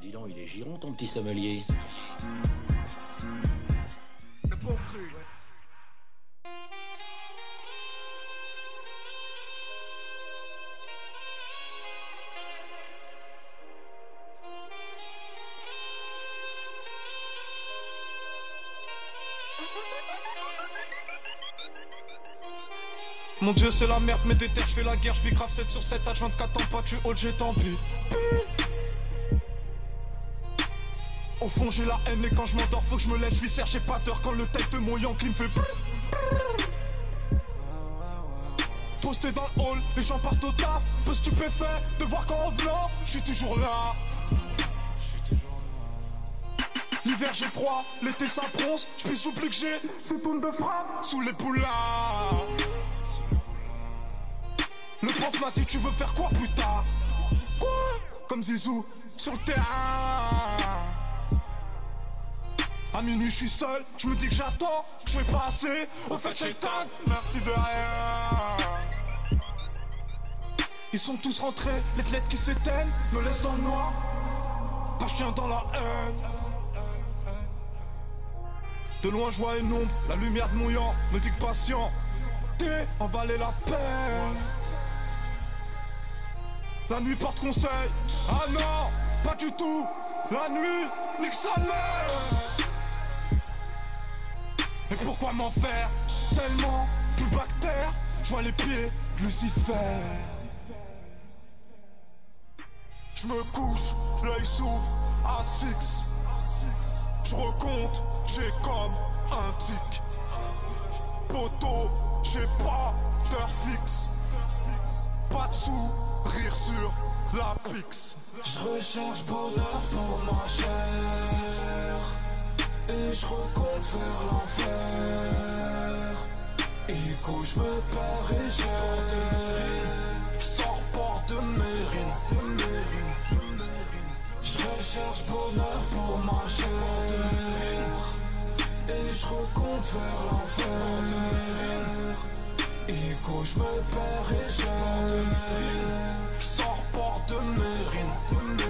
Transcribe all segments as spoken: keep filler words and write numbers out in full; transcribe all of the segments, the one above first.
dis donc, il est giron ton petit sommelier. Le bon cru, ouais. Mon dieu c'est la merde, mais des têtes, j'fais la guerre, j'vis grave sept sur sept, H vingt-quatre ans, pas tu hold, j'ai tant pis. Au fond j'ai la haine et quand je m'endors faut que je me lève, j'vis serre, j'ai pas peur quand le tête de mon Yankee me fait brrr, brrr. Posté dans le hall, les gens partent au taf, peu stupéfait de voir qu'en revenant, j'suis toujours là. L'hiver j'ai froid, l'été ça bronze, j'pisse j'oublie que j'ai ces tonnes de frappe sous les poulards. Le prof m'a dit tu veux faire quoi plus tard? Quoi? Comme Zizou sur le terrain. À minuit je suis seul, je me dis que j'attends, que je vais pas assez. Au fait Shaitan, merci de rien. Ils sont tous rentrés, les lettres qui s'éteignent me laissent dans le noir. Pas je tiens dans la haine. De loin je vois une ombre, la lumière de mouillant me dit que patient, t'es en valait la peine. La nuit porte conseil, ah non, pas du tout. La nuit, nique sa mère. Et pourquoi m'en faire tellement plus bactère? Je vois les pieds de Lucifer. Je me couche, l'œil s'ouvre à six. Je recompte, j'ai comme un tic. Poteau, j'ai pas d'heure fixe. Pas de sous, rire sur la pix. Je recherche bonheur pour ma chair. Et je recompte vers l'enfer. Écho, je me perds et j'ai. Je sors port de Mérine. Je recherche bonheur pour ma chair. Et je recompte vers l'enfer. Écho, je me perds et j'ai. Je sors port de Mérine.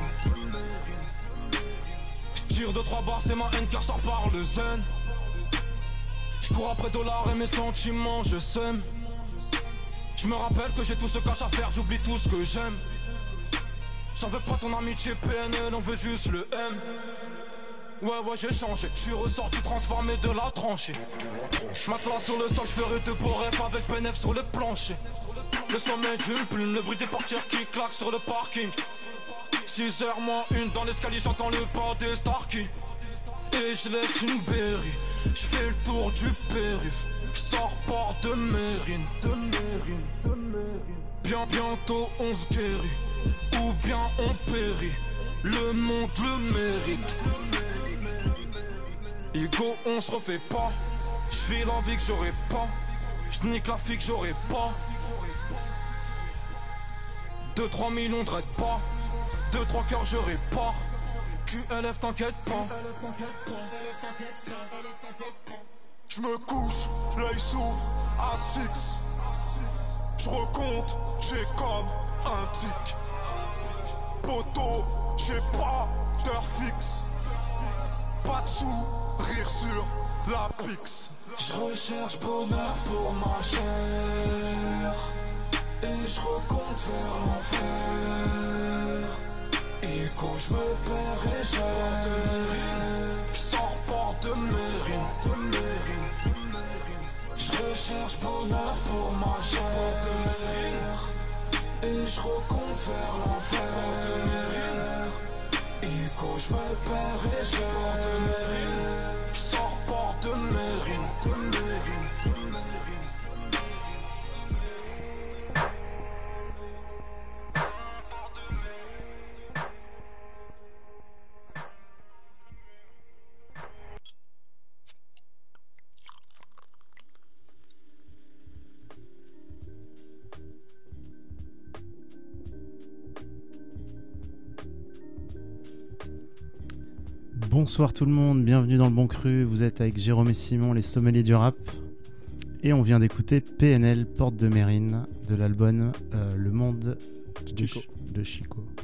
Je tire deux trois barres, c'est ma haine qui ressort par le zen. Je cours après dollars et mes sentiments, je sème. Je me rappelle que j'ai tout ce cash à faire, j'oublie tout ce que j'aime. J'en veux pas ton amitié P N L, on veut juste le M. Ouais ouais j'ai changé, je suis ressorti transformé de la tranchée. Matelas sur le sol, je ferai de beaux rêves avec P N F sur le plancher. Le sommet d'une plume, le bruit des portières qui claquent sur le parking. six heures moins une, dans l'escalier j'entends le pas des Starkey. Et je laisse une berry, je fais le tour du périph'. Je sors port de Mérine. Bien bientôt on se guérit, ou bien on périt. Le monde le mérite. Ego on se refait pas. J'file l'envie que j'aurais pas. J'nique la fille que j'aurais pas. deux trois millions de raid pas. deux trois cœurs je répare. Q L F t'inquiète pas. Je me couche, l'œil s'ouvre à six. Je recompte, j'ai comme un tic. Poteau, j'ai pas d'heure fixe. Pas de sous, rire sur la pix. Je recherche bonheur pour ma chair. Et je recompte vers l'enfer. Écho, je me perds et j'ai. Je sors port de Mérine. Je recherche bonheur pour ma chair. Et je recompte vers l'enfer. Écho, je me perds et j'ai. Je sors port de Mérine. Bonsoir tout le monde, bienvenue dans le Bon Cru, vous êtes avec Jérôme et Simon, les sommeliers du rap. Et on vient d'écouter P N L, Porte de Mérine, de l'album euh, Le Monde de, Ch- de Chico.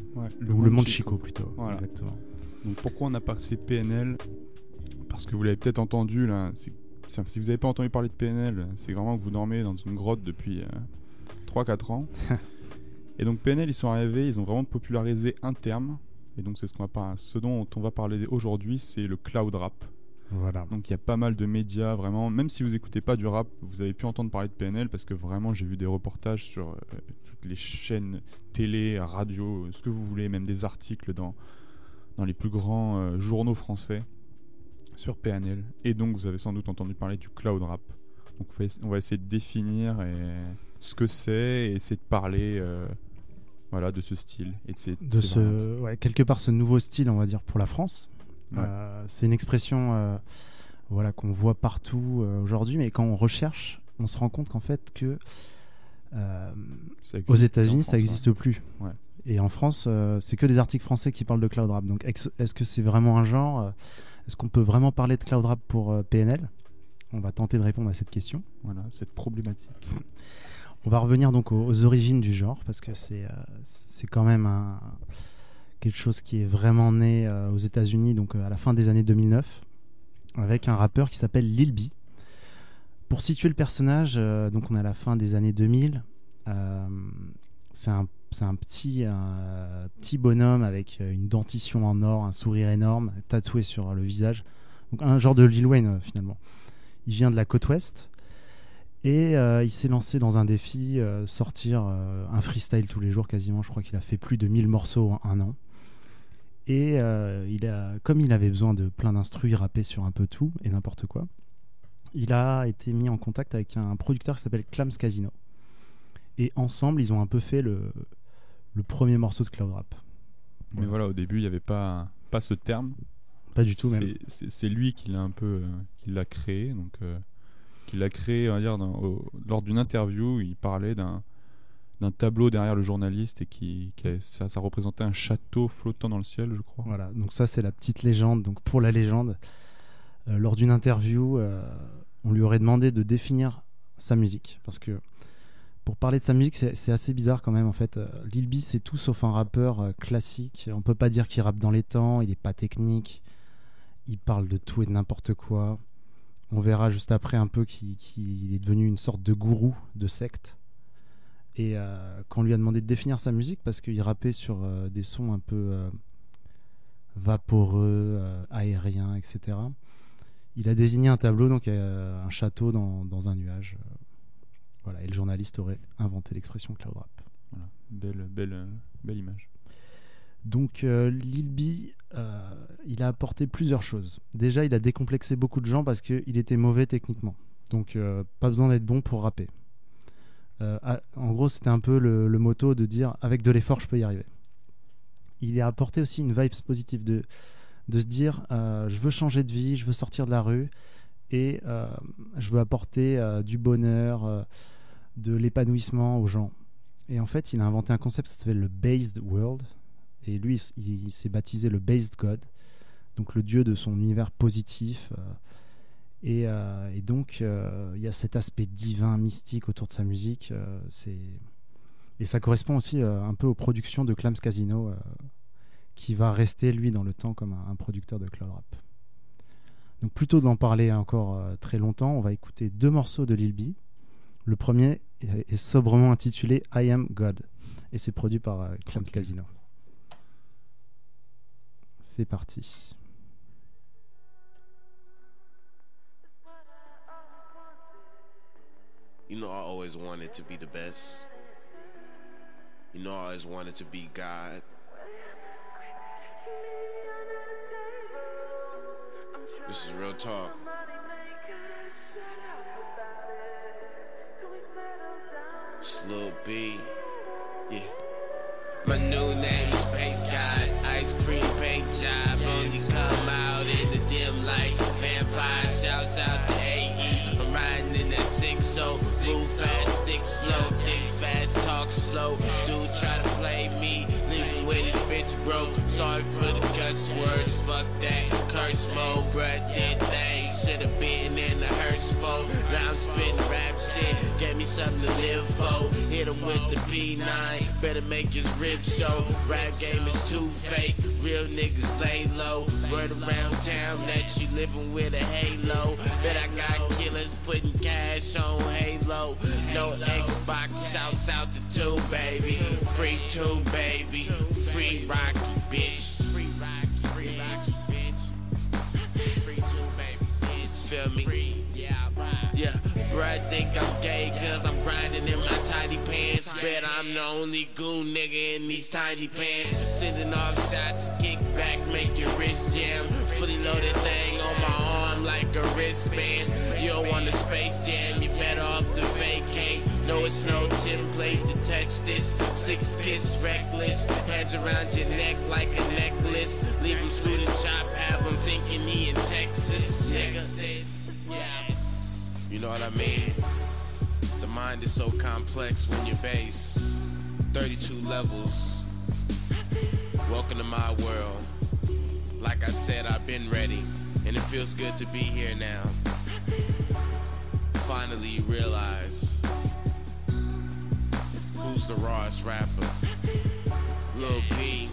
Ouais, le ou le monde Chico, Chico plutôt. Voilà. Exactement. Donc pourquoi on a passé P N L ? Parce que vous l'avez peut-être entendu là. C'est, si vous n'avez pas entendu parler de P N L, c'est vraiment que vous dormez dans une grotte depuis euh, trois quatre ans. Et donc P N L, ils sont arrivés, ils ont vraiment popularisé un terme. Et donc c'est ce, qu'on va par... ce dont on va parler aujourd'hui, c'est le cloud rap. Voilà. Donc il y a pas mal de médias, vraiment. Même si vous écoutez pas du rap, vous avez pu entendre parler de P N L parce que vraiment j'ai vu des reportages sur euh, toutes les chaînes télé, radio, ce que vous voulez, même des articles dans, dans les plus grands euh, journaux français sur P N L. Et donc vous avez sans doute entendu parler du cloud rap. Donc on va essayer de définir et, ce que c'est et essayer de parler euh, voilà, de ce style. Et de ces, de ces ce, ouais, quelque part ce nouveau style, on va dire, pour la France. Ouais. Euh, c'est une expression euh, voilà, qu'on voit partout euh, aujourd'hui, mais quand on recherche, on se rend compte qu'en fait que euh, aux États-Unis ça n'existe ouais. plus. Ouais. Et en France, euh, c'est que des articles français qui parlent de cloud rap. Donc est-ce que c'est vraiment un genre euh, Est-ce qu'on peut vraiment parler de cloud rap pour euh, P N L ? On va tenter de répondre à cette question. Voilà, cette problématique. On va revenir donc aux, aux origines du genre, parce que c'est, euh, c'est quand même un, quelque chose qui est vraiment né euh, aux États-Unis, donc euh, à la fin des années deux mille neuf, avec un rappeur qui s'appelle Lil B. Pour situer le personnage, euh, donc on est à la fin des années deux mille. Euh, c'est un, c'est un petit, un petit bonhomme avec une dentition en or, un sourire énorme, tatoué sur le visage. Donc un genre de Lil Wayne euh, finalement. Il vient de la côte ouest. Et euh, il s'est lancé dans un défi, euh, sortir euh, un freestyle tous les jours quasiment. Je crois qu'il a fait plus de mille morceaux en un an. Et euh, il a, comme il avait besoin de plein d'instrus, il rappait sur un peu tout et n'importe quoi. Il a été mis en contact avec un producteur qui s'appelle Clams Casino. Et ensemble, ils ont un peu fait le, le premier morceau de cloud rap. Mais voilà, voilà au début, il n'y avait pas, pas ce terme. Pas du tout c'est, même. C'est, c'est lui qui l'a un peu, euh, qui l'a créé. Donc... Euh... qu'il a créé, on va dire, dans, au, lors d'une interview, il parlait d'un, d'un tableau derrière le journaliste et qui, qui a, ça, ça représentait un château flottant dans le ciel, je crois. Voilà, donc ça c'est la petite légende. Donc pour la légende, euh, lors d'une interview, euh, on lui aurait demandé de définir sa musique, parce que pour parler de sa musique, c'est, c'est assez bizarre quand même en fait. Euh, Lil B, c'est tout sauf un rappeur euh, classique. On peut pas dire qu'il rappe dans les temps, il est pas technique, il parle de tout et de n'importe quoi. On verra juste après un peu qu'il, qu'il est devenu une sorte de gourou de secte. Et euh, quand on lui a demandé de définir sa musique, parce qu'il rappait sur euh, des sons un peu euh, vaporeux, euh, aériens, et cetera, il a désigné un tableau, donc euh, un château dans, dans un nuage. Euh, voilà, et le journaliste aurait inventé l'expression cloud rap. Voilà, belle, belle, belle image. Donc euh, Lil B, euh, il a apporté plusieurs choses. Déjà, il a décomplexé beaucoup de gens parce qu'il était mauvais techniquement. Donc euh, pas besoin d'être bon pour rapper. Euh, à, en gros, c'était un peu le, le motto de dire avec de l'effort, je peux y arriver. Il a apporté aussi une vibe positive de, de se dire euh, je veux changer de vie, je veux sortir de la rue et euh, je veux apporter euh, du bonheur, euh, de l'épanouissement aux gens. Et en fait, il a inventé un concept qui s'appelle le Based World. Et lui, il, il s'est baptisé le Based God, donc le dieu de son univers positif. Euh, et, euh, et donc, euh, il y a cet aspect divin, mystique autour de sa musique. Euh, c'est... Et ça correspond aussi euh, un peu aux productions de Clams Casino, euh, qui va rester, lui, dans le temps comme un, un producteur de cloud rap. Donc, plutôt d'en parler encore euh, très longtemps, on va écouter deux morceaux de Lil B. Le premier est, est sobrement intitulé I Am God. Et c'est produit par euh, Clams Casino. C'est parti. You know, I always wanted to be the best. You know, I always wanted to be God. This is real talk. It's Lil B. Yeah. My new name is Space God. Ice cream paint job. Only come out in the dim lights. Vampire shouts out to A E. I'm riding in that six oh. Move fast, stick slow. Think fast, talk slow. Dude try to play me. Leaving with his bitch broke. Sorry for the cuss words. Fuck that. Curse mode, bruh. Did things. Should've been in the hearse for. Now I'm spitting rap shit, gave me something to live for. Hit him with the P nine, better make his ribs show. Rap game is too fake, real niggas lay low. Word around town that you living with a halo. Bet I got killers putting cash on Halo. No Xbox, shouts out to two, baby. Free two, baby. Free Rocky, bitch. Free Rocky, free Rocky, bitch. Free two, baby, bitch. Feel me? Yeah, yeah. Bruh, think I'm gay cause I'm grinding in my tidy pants. Bet I'm the only goon nigga in these tiny pants. Sending off shots, kick back, make your wrist jam. Fully loaded thing on my arm like a wristband. You don't want a space jam, you better off to vacate. No, it's no template to touch this. Six kiss reckless, hands around your neck like a necklace. Leave him screw the chop, have him thinking he in Texas, nigga. Yeah. You know what I mean? The mind is so complex when you're bass. thirty-two levels. Welcome to my world. Like I said, I've been ready, and it feels good to be here now. Finally you realize who's the rawest rapper. Lil B.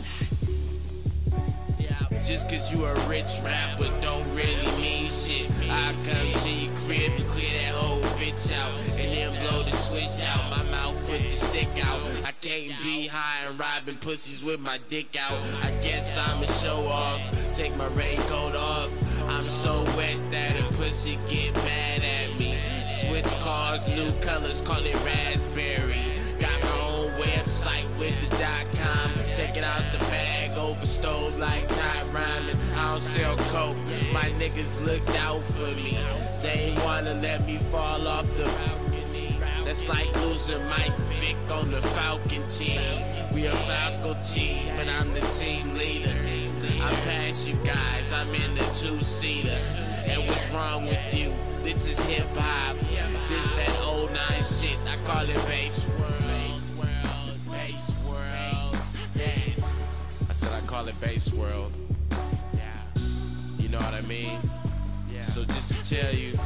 Just cause you a rich rapper don't really mean shit. I come to your crib and clear that whole bitch out, and then blow the switch out. My mouth put the stick out. I can't be high and robbing pussies with my dick out. I guess I'ma show off, take my raincoat off. I'm so wet that a pussy get mad at me. Switch cars, new colors, call it raspberry. Got my own website with the dot com. Take it out the bag, over stove like Ty Rhymin'. I don't sell coke, my niggas looked out for me. They ain't wanna let me fall off the balcony. That's like losing Mike Vick on the Falcon team. We a Falcon team, but I'm the team leader. I'm past you guys, I'm in the two-seater. And what's wrong with you? This is hip-hop. This that old nine shit, I call it bass world. Bass world, yes. I said I call it bass world. Yeah. You know what I mean? Yeah. So just to tell you,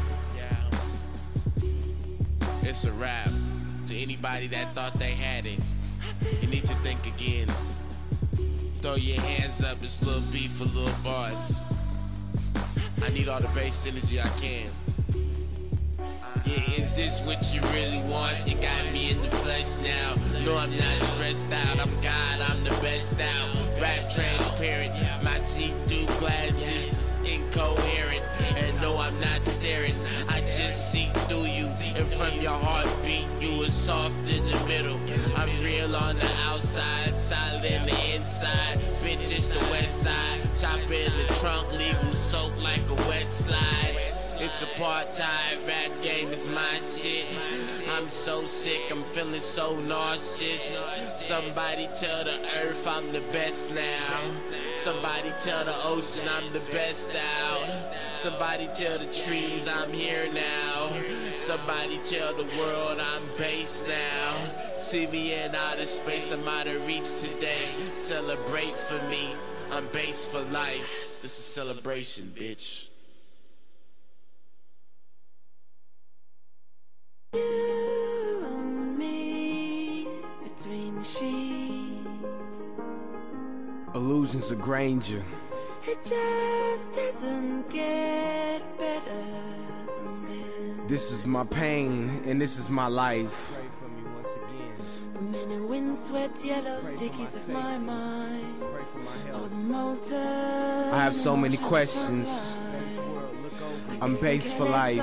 yeah, it's a rap. To anybody that thought they had it, you need to think again. Throw your hands up, it's Lil B for Lil Boss. I need all the bass energy I can. Yeah, is this what you really want? You got me in the flesh now. No, I'm not stressed out. I'm God, I'm the best out. Rap transparent, my see-through glasses incoherent. And no, I'm not staring. I just see through you. And from your heartbeat, you were soft in the middle. I'm real on the outside, solid in the inside. Bitch, it's the west side. Chop in the trunk, leave them soaked like a wet slide. It's apartheid, rap game is my shit. I'm so sick, I'm feeling so nauseous. Somebody tell the earth I'm the best now. Somebody tell the ocean I'm the best out. Somebody tell the trees I'm here now. Somebody tell the world I'm based now. See me in outer space, I'm out of reach today. Celebrate for me, I'm based for life. This is celebration, bitch. You and me between the sheets. Illusions of Granger. It just doesn't get better than this. This is my pain and this is my life. The many windswept yellow stickies of my mind. Oh, the molten. I have so many questions. I'm based for life.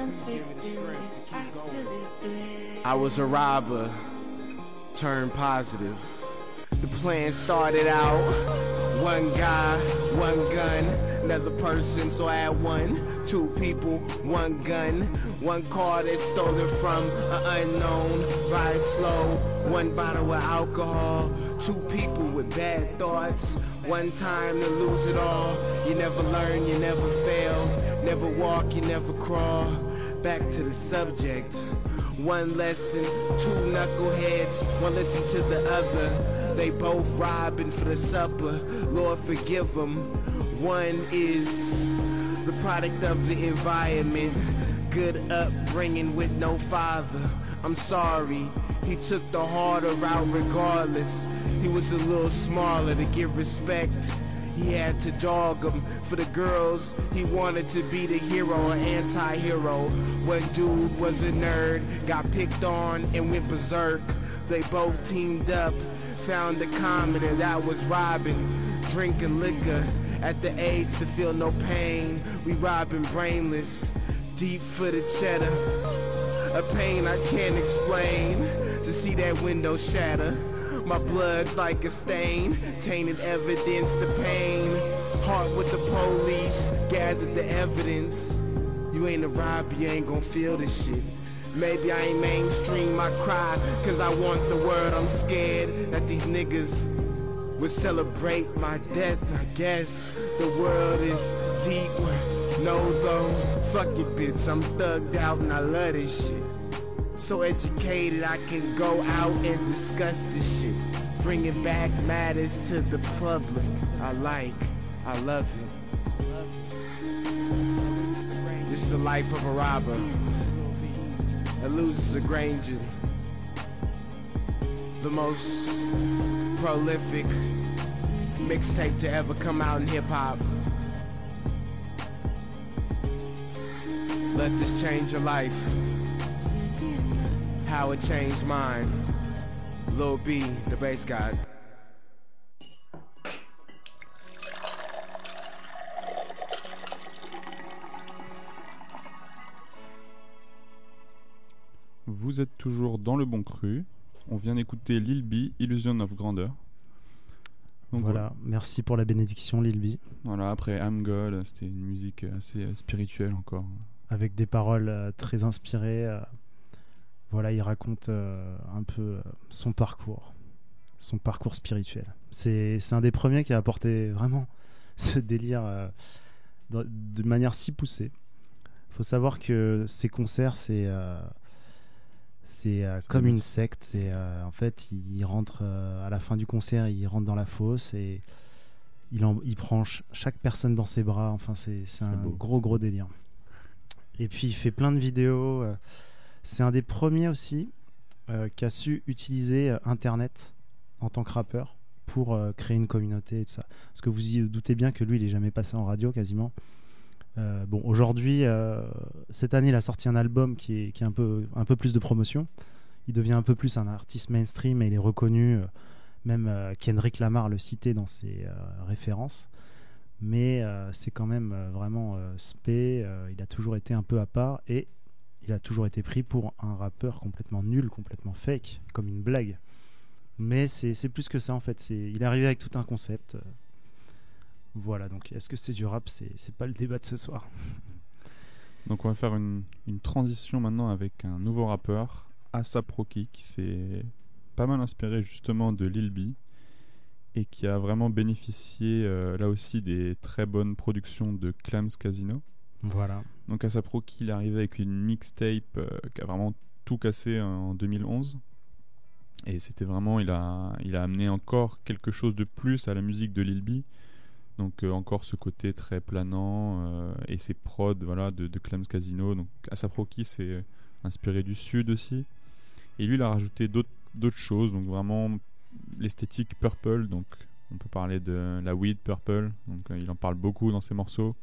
I was a robber, turned positive. The plan started out, one guy, one gun, another person, so I had one, two people, one gun, one car that's stolen from an unknown, ride slow, one bottle of alcohol, two people with bad thoughts, one time to lose it all. You never learn, you never fail, never walk, you never crawl. Back to the subject. One lesson, two knuckleheads, one listen to the other. They both robbing for the supper, Lord forgive them. One is the product of the environment, good upbringing with no father. I'm sorry, he took the harder route regardless. He was a little smaller to get respect. He had to dog him for the girls. He wanted to be the hero or anti-hero. One dude was a nerd, got picked on and went berserk. They both teamed up, found a common, and that was robbing, drinking liquor at the age to feel no pain. We robbing brainless, deep-footed cheddar. A pain I can't explain, to see that window shatter. My blood's like a stain, tainted evidence, the pain. Heart with the police, gathered the evidence. You ain't a robber, you ain't gon' feel this shit. Maybe I ain't mainstream, I cry, cause I want the word. I'm scared that these niggas would celebrate my death, I guess. The world is deep, no though. Fuck it, bitch, I'm thugged out and I love this shit. So educated I can go out and discuss this shit. Bringing back matters to the public. I like, I love it. This is the life of a robber. A loser's a Granger. The most prolific mixtape to ever come out in hip-hop. Let this change your life. How it changed mine. Lil B, the bass god. Vous êtes toujours dans le bon cru. On vient d'écouter Lil B, Illusion of Grandeur. Donc voilà, voilà, merci pour la bénédiction Lil B. Voilà, après I'm God, c'était une musique assez euh, spirituelle encore. Avec des paroles euh, très inspirées. Euh, voilà, il raconte euh, un peu euh, son parcours, son parcours spirituel. C'est, c'est un des premiers qui a apporté vraiment ce délire euh, de, de manière si poussée. Il faut savoir que ces concerts, c'est... Euh, C'est euh, comme une secte. C'est, euh, en fait, il, il rentre euh, à la fin du concert, il rentre dans la fosse et il, en, il prend ch- chaque personne dans ses bras. Enfin, c'est, c'est, c'est un beau. gros, gros délire. Et puis, il fait plein de vidéos. Euh, c'est un des premiers aussi euh, qui a su utiliser euh, Internet en tant que rappeur pour euh, créer une communauté et tout ça. Parce que vous y doutez bien que lui, il n'est jamais passé en radio quasiment. Euh, bon, aujourd'hui, euh, cette année, il a sorti un album qui est, qui est un, peu, un peu plus de promotion. Il devient un peu plus un artiste mainstream et il est reconnu. Euh, même euh, Kendrick Lamar le citait dans ses euh, références. Mais euh, c'est quand même euh, vraiment euh, spé. Euh, il a toujours été un peu à part et il a toujours été pris pour un rappeur complètement nul, complètement fake, comme une blague. Mais c'est, c'est plus que ça en fait. C'est, il est arrivé avec tout un concept. Euh, Voilà, donc est-ce que c'est du rap? C'est, c'est pas le débat de ce soir. Donc on va faire une, une transition maintenant avec un nouveau rappeur, A$ap Rocky, qui s'est pas mal inspiré justement de Lil B et qui a vraiment bénéficié euh, là aussi des très bonnes productions de Clams Casino. Voilà. Donc A$ap Rocky, il est arrivé avec une mixtape euh, qui a vraiment tout cassé en deux mille onze. Et c'était vraiment, il a, il a amené encore quelque chose de plus à la musique de Lil B. Donc euh, encore ce côté très planant euh, et ses prods voilà, de, de Clams Casino. Donc A$ap Rocky s'est inspiré du sud aussi. Et lui il a rajouté d'autres, d'autres choses. Donc vraiment l'esthétique purple. Donc on peut parler de la weed purple. Donc euh, il en parle beaucoup dans ses morceaux.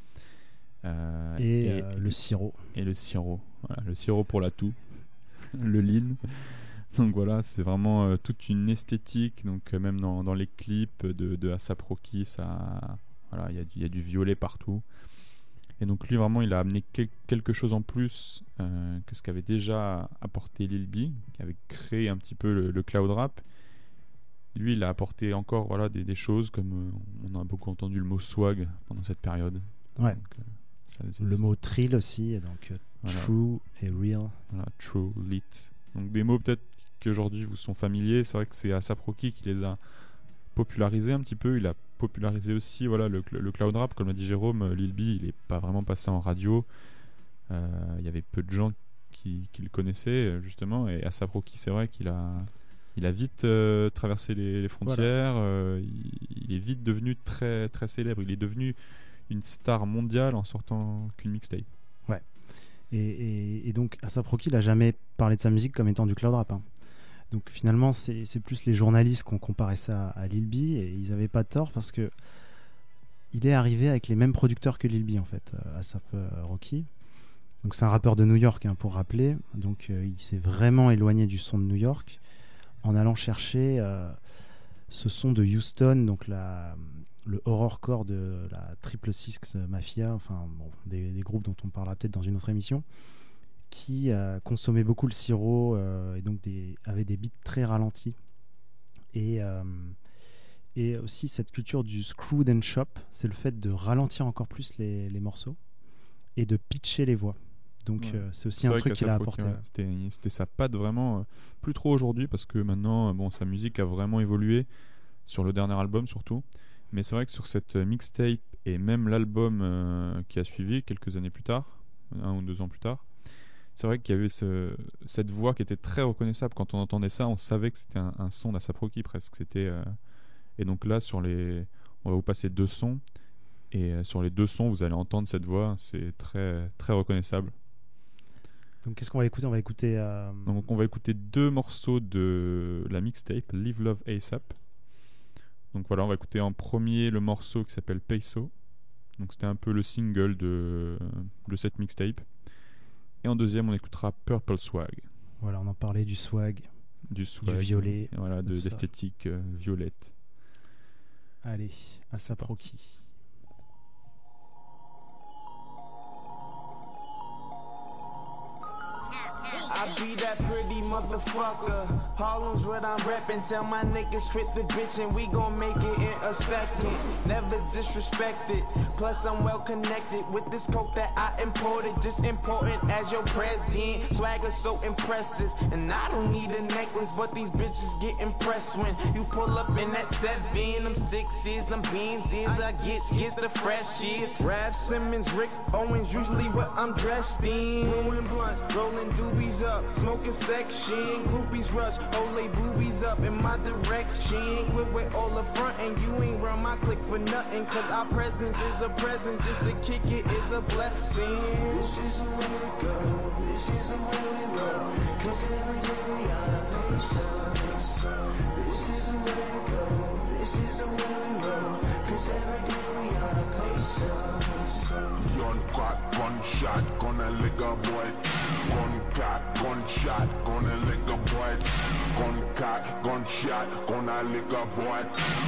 Euh, et et, euh, et le sirop. Et le sirop. Voilà, le sirop pour la toux. Le lean. Donc voilà, c'est vraiment euh, toute une esthétique. Donc euh, même dans, dans les clips de, de A$ap Rocky, ça, voilà, il y, y a du violet partout. Et donc lui vraiment, il a amené quel, quelque chose en plus euh, que ce qu'avait déjà apporté Lil B, qui avait créé un petit peu le, le cloud rap. Lui, il a apporté encore voilà des, des choses comme euh, on a beaucoup entendu le mot swag pendant cette période. Ouais. Donc, euh, ça, le mot trill aussi, et donc euh, voilà. True et real. Voilà, true, lit. Donc des mots peut-être qui aujourd'hui vous sont familiers. C'est vrai que c'est A$ap Rocky qui les a popularisés un petit peu. Il a popularisé aussi voilà, le, le cloud rap, comme l'a dit Jérôme. Lil B, il n'est pas vraiment passé en radio. Euh, il y avait peu de gens qui, qui le connaissaient justement. Et A$ap Rocky, c'est vrai qu'il a, il a vite euh, traversé les, les frontières. Voilà. Euh, il, il est vite devenu très, très célèbre. Il est devenu une star mondiale en sortant qu'une mixtape. Ouais. Et, et, et donc A$ap Rocky, il n'a jamais parlé de sa musique comme étant du cloud rap. Hein. Donc finalement, c'est, c'est plus les journalistes qui ont comparé ça à Lil B, et ils n'avaient pas tort parce que il est arrivé avec les mêmes producteurs que Lil B en fait, A$ap Rocky. Donc c'est un rappeur de New York, hein, pour rappeler. Donc euh, il s'est vraiment éloigné du son de New York en allant chercher euh, ce son de Houston, donc la, le horrorcore de la Triple Six Mafia, enfin bon, des, des groupes dont on parlera peut-être dans une autre émission, qui euh, consommait beaucoup le sirop euh, et donc des, avait des beats très ralentis. Et, euh, et aussi cette culture du screwed and chop, c'est le fait de ralentir encore plus les, les morceaux et de pitcher les voix. Donc ouais. euh, c'est aussi c'est un truc qu'il a apporté. Ouais. C'était, c'était sa patte vraiment, euh, plus trop aujourd'hui parce que maintenant, bon, sa musique a vraiment évolué sur le dernier album surtout. Mais c'est vrai que sur cette mixtape et même l'album euh, qui a suivi quelques années plus tard, un ou deux ans plus tard, c'est vrai qu'il y avait ce, cette voix qui était très reconnaissable. Quand on entendait ça, on savait que c'était un, un son d'A$ap Rocky presque. C'était, euh... Et donc là, sur les... on va vous passer deux sons. Et euh, sur les deux sons, vous allez entendre cette voix. C'est très, très reconnaissable. Donc qu'est-ce qu'on va écouter ? On va écouter... Euh... Donc on va écouter deux morceaux de la mixtape, Live Love A$ap. Donc voilà, on va écouter en premier le morceau qui s'appelle Peso. Donc c'était un peu le single de, de cette mixtape. Et en deuxième, on écoutera Purple Swag. Voilà, on en parlait du swag, du, swag, du violet, voilà, de, d'esthétique euh, violette. Allez, A$ap Rocky. I be that pretty motherfucker. Harlem's what I'm reppin'. Tell my niggas hit the bitch and we gon' make it in a second. Never disrespected. Plus I'm well connected with this coke that I imported. Just important as your president. Swagger so impressive. And I don't need a necklace, but these bitches get impressed when you pull up in that seven. Them sixes, them Benzes. I get gets the freshies. Rap Simmons, Rick Owens, usually what I'm dressed in. Blowing blunts, rolling doobies up, smoking section. Groupies rush, hold they boobies up in my direction. Quit with all the front and you ain't run my click for nothing. Cause our presence is a present, just to kick it is a blessing. This is the way to go, this is the way we roll. Cause every day we are peso. This is the way to go, this is the way we roll. Cause every day we are peso. Young crack, gunshot, gonna lick a boy. Gun cat, gunshot, gonna lick a boy. Gun cat, gunshot, gonna lick a boy.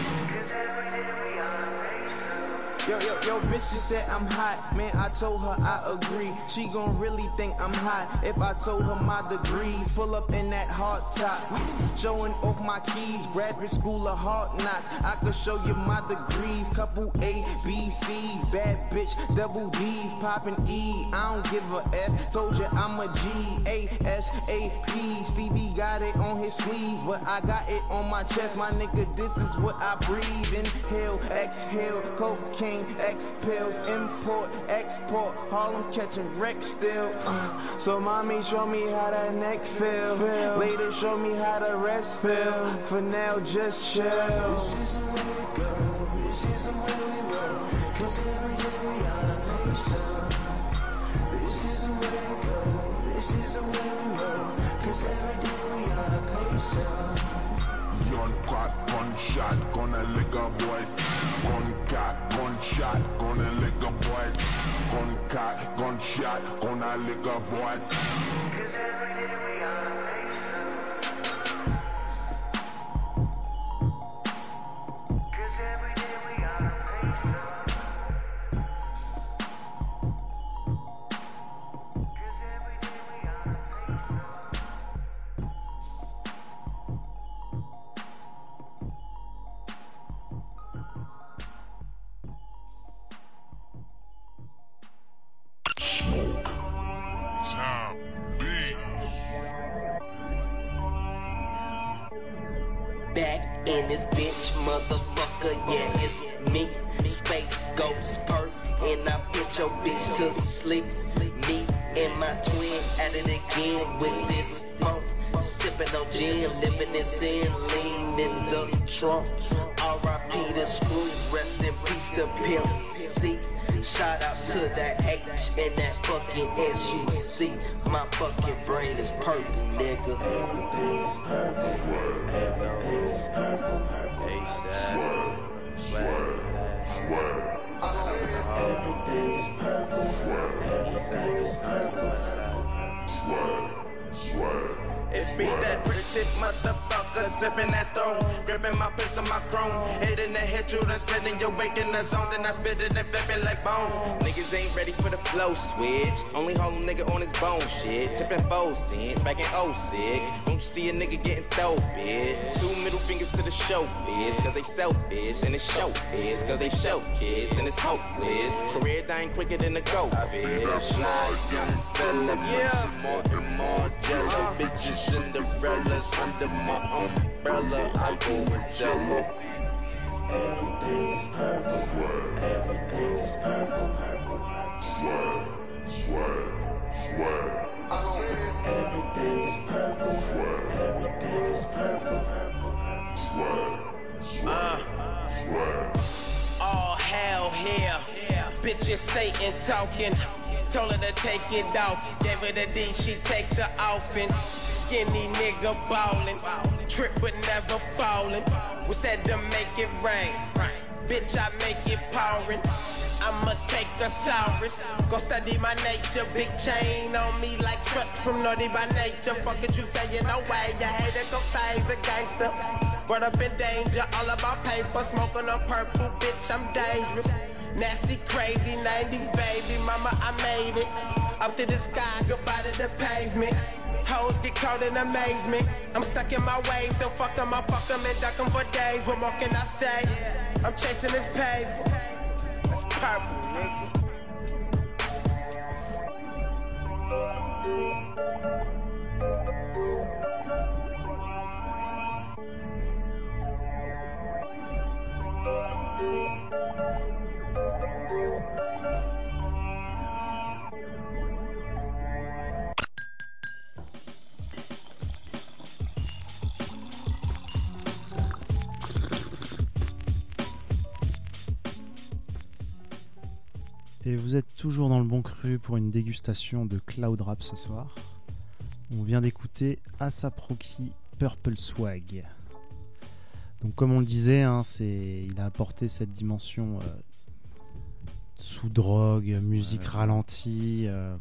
Yo, yo, yo, bitch, she said I'm hot. Man, I told her I agree. She gon' really think I'm hot if I told her my degrees. Pull up in that hard top, showing off my keys. Graduate school of hard knocks. I could show you my degrees. Couple A, B, C's. Bad bitch, double D's. Poppin' E, I don't give a F. Told you I'm a G, A, S, A, P. Stevie got it on his sleeve, but I got it on my chest. My nigga, this is what I breathe. Inhale, exhale, cocaine. X pills, import, export, Harlem catching wreck still. Uh, so mommy show me how that neck feel. feel. Later show me how the rest feel. For now just chill. This is the way to go, this is the way we roll. Cause every day we are peso. This is the way to go, this is the way we roll. Cause every day we are peso. Young crack, gunshot, gonna lick a boy. Gun cat, gunshot, gonna lick a boy. Gun cat, gunshot, gonna lick a boy. Cause every day we are Back in this bitch, motherfucker, yeah, it's me. Space Ghost Perth, and I put your bitch to sleep. Me and my twin at it again with this funk. Sipping on gin, living in sin, lean in the trunk. R I P the screw, rest in peace to Pimp C. Shout out to that H and that fucking S U C. My fucking brain is purple, nigga. Everything is purple. Everything is purple. A-Shad. Swag. Swag. I said everything is purple. Everything is purple. Swag. Swag. It be that pretty tick motherfucker sipping that throne, gripping my pistol, my chrome, hitting the head, you done spinning your weight in the zone, then I spit it and flip it like bone. Niggas ain't ready for the flow switch, only hold a nigga on his bone shit, tipping four cents, back in oh six, don't you see a nigga getting throw, bitch? Two middle fingers to the show, bitch, cause they selfish, and it's show, bitch, cause they show kids, and it's hopeless, career dying quicker than the go, bitch. Fly young fella, yeah, more and more jello, bitches. Cinderella's under my umbrella. I go and tell her everything is purple. Everything is purple. Swag, swag, swag. I said everything is purple. Everything is purple. Swag, swag, swag. All hell here, bitches Satan talking. Told her to take it off, gave her the D, she takes the offense. Skinny nigga ballin', trip but never fallin'. We said to make it rain, bitch I make it pouring. I'ma take a Saurus, go study my nature. Big chain on me like truck from Naughty by Nature. Fuck it, you saying no way, you hate it, go phase a gangster. Brought up in danger, all about paper, smoking on purple, bitch I'm dangerous. Nasty, crazy, nineties baby, mama, I made it. Up to the sky, goodbye to the pavement. Hoes get caught in amazement. I'm stuck in my ways, so fuck 'em, I fuck 'em and duck 'em for days. What more can I say? I'm chasing this paper. That's purple, nigga. Et vous êtes toujours dans le bon cru pour une dégustation de Cloud Rap ce soir. On vient d'écouter A$ap Rocky, Purple Swag. Donc comme on le disait, hein, c'est, il a apporté cette dimension euh, sous drogue, musique ouais. ralentie, euh,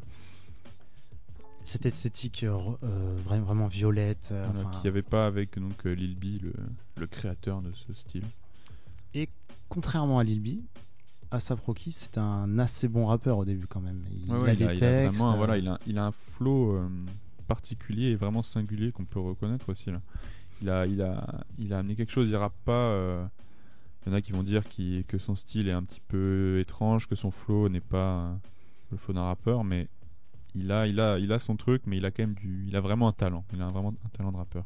cette esthétique euh, vraiment, vraiment violette. Euh, voilà, qu'il n'y avait pas avec donc, Lil B, le, le créateur de ce style. Et contrairement à Lil B, A$ap Rocky, c'est un assez bon rappeur au début quand même. Il, ouais, il ouais, a il des a, textes. Il a, vraiment, euh... voilà, il, a, il a un flow euh, particulier et vraiment singulier qu'on peut reconnaître aussi. Là. Il, a, il, a, il a amené quelque chose, il rappe pas. Euh, il y en a qui vont dire qui, que son style est un petit peu étrange, que son flow n'est pas euh, le flow d'un rappeur, mais il a, il, a, il a son truc, mais il a quand même du, il a vraiment un talent. Il a vraiment un talent de rappeur.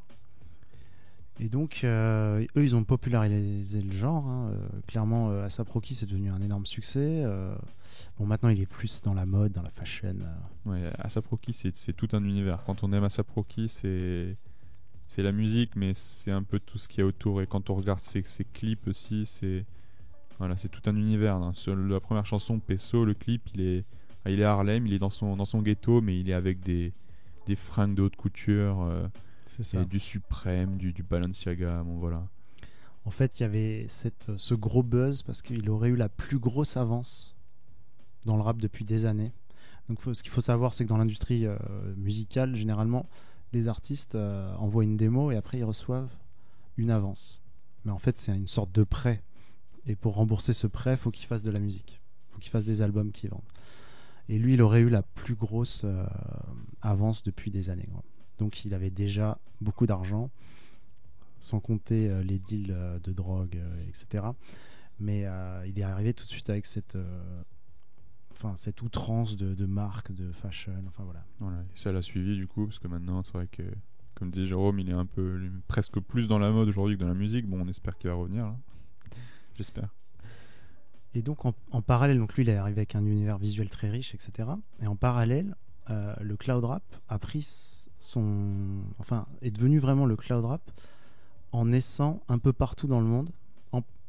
Et donc, euh, eux, ils ont popularisé le genre. Hein. Euh, clairement, euh, A$ap Rocky, c'est devenu un énorme succès. Euh, bon, maintenant, il est plus dans la mode, dans la fashion. Euh. Ouais, A$ap Rocky, c'est, c'est tout un univers. Quand on aime A$ap Rocky, c'est, c'est la musique, mais c'est un peu tout ce qu'il y a autour. Et quand on regarde ses, ses clips aussi, c'est, voilà, c'est tout un univers. Hein. Sur la première chanson, Peso, le clip, il est, il est à Harlem, il est dans son, dans son ghetto, mais il est avec des, des fringues de haute couture. Euh, C'est ça. Et du Suprême, du, du Balenciaga, bon voilà. En fait, il y avait cette, ce gros buzz parce qu'il aurait eu la plus grosse avance dans le rap depuis des années. Donc, faut, ce qu'il faut savoir, c'est que dans l'industrie euh, musicale, généralement, les artistes euh, envoient une démo et après ils reçoivent une avance. Mais en fait, c'est une sorte de prêt. Et pour rembourser ce prêt, il faut qu'ils fassent de la musique. Il faut qu'ils fassent des albums qui vendent. Et lui, il aurait eu la plus grosse euh, avance depuis des années, quoi. Donc il avait déjà beaucoup d'argent, sans compter euh, les deals euh, de drogue, euh, et cetera. Mais euh, il est arrivé tout de suite avec cette, euh, enfin, cette outrance de, de marque, de fashion, enfin voilà. Voilà. Et ça l'a suivi du coup, parce que maintenant c'est vrai que, comme disait Jérôme, il est un peu presque plus dans la mode aujourd'hui que dans la musique. Bon, on espère qu'il va revenir, là. J'espère. Et donc en, en parallèle, donc lui il est arrivé avec un univers visuel très riche, et cetera. Et en parallèle, Euh, le cloud rap a pris son, enfin, est devenu vraiment le cloud rap en naissant un peu partout dans le monde, en,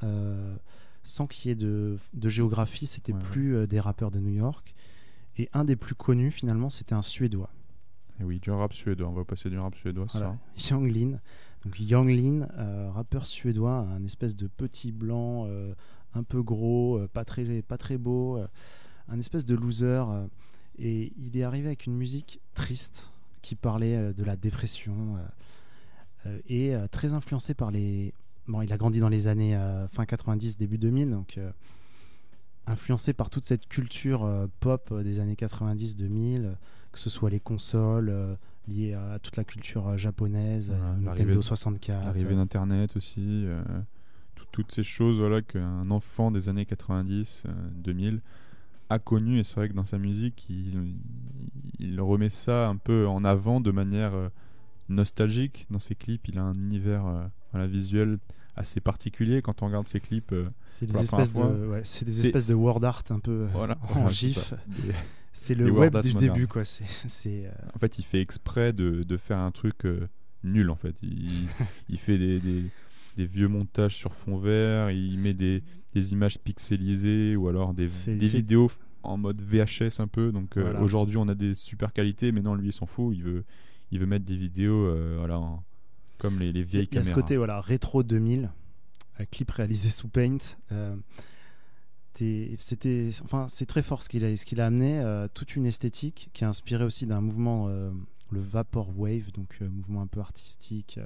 euh, sans qu'il y ait de, de géographie, c'était Ouais, plus euh, des rappeurs de New York. Et un des plus connus, finalement, c'était un Suédois. Et oui, du rap suédois. On va passer du rap suédois, c'est Voilà, ça. Yung Lean. Donc Yung Lean, euh, rappeur suédois, un espèce de petit blanc, euh, un peu gros, euh, pas très, pas très beau, euh, un espèce de loser. euh, et il est arrivé avec une musique triste qui parlait euh, de la dépression euh, euh, et euh, très influencé par les... Bon, il a grandi dans les années euh, fin quatre-vingt-dix, début deux mille, donc euh, influencé par toute cette culture euh, pop euh, des années quatre-vingt-dix deux mille, euh, que ce soit les consoles euh, liées à toute la culture euh, japonaise, Voilà, euh, l'arrivée Nintendo de- soixante-quatre. L'arrivée euh, d'Internet aussi, euh, tout- toutes ces choses voilà, qu'un enfant des années quatre-vingt-dix, euh, deux mille a connu. Et c'est vrai que dans sa musique, il, il remet ça un peu en avant de manière euh, nostalgique. Dans ses clips, il a un univers euh, voilà, visuel assez particulier. Quand on regarde ses clips, euh, c'est pour des, la première espèces fois, de, ouais, c'est des c'est- espèces de word art un peu euh, voilà, en voilà, c'est gif. ça. Des- C'est des le word web art du modernes. début, quoi. C'est, c'est, euh, En fait, il fait exprès de, de faire un truc euh, nul. En fait, il, il fait des, des, des vieux montages sur fond vert. Il met des, des images pixelisées ou alors des, C'est- des c'est- vidéos en mode V H S un peu. Donc euh, Voilà. aujourd'hui, on a des super qualités, mais non, lui, il s'en fout. Il veut, il veut mettre des vidéos, euh, voilà, en- comme les, les vieilles il y a ce caméras. côté voilà, rétro deux mille, un clip réalisé sous Paint. Euh, t'es- c'était, enfin, c'est très fort ce qu'il a, ce qu'il a amené, euh, toute une esthétique qui est inspirée aussi d'un mouvement, euh, le Vaporwave, donc euh, mouvement un peu artistique.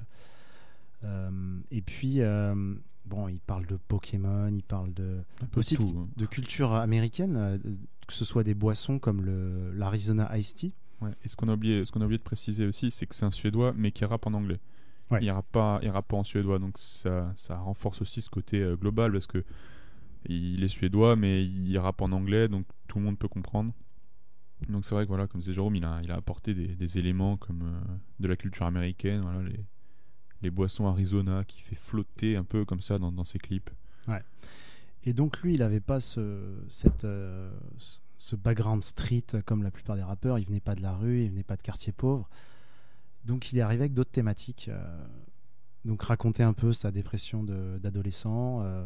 Euh, et puis, euh, bon, il parle de Pokémon, il parle de, Un peu aussi tout, de, hein. de culture américaine, euh, que ce soit des boissons comme le, l'Arizona Iced Tea. Ouais. Et ce qu'on a oublié, ce qu'on a oublié de préciser aussi, c'est que c'est un Suédois, mais qui rappe en anglais. Ouais. Il rappe pas, il rappe pas en suédois, donc ça, ça renforce aussi ce côté euh, global parce que il est suédois, mais il rappe en anglais, donc tout le monde peut comprendre. Donc c'est vrai que voilà, comme disait Jérôme, il a, il a apporté des, des éléments comme euh, de la culture américaine, voilà, les, les boissons Arizona qui fait flotter un peu comme ça dans, dans ses clips. Ouais. Et donc lui, il n'avait pas ce, cette, euh, ce background street comme la plupart des rappeurs. Il venait pas de la rue, il venait pas de quartier pauvre. Donc il est arrivé avec d'autres thématiques. euh, donc raconter un peu sa dépression de, d'adolescent. euh,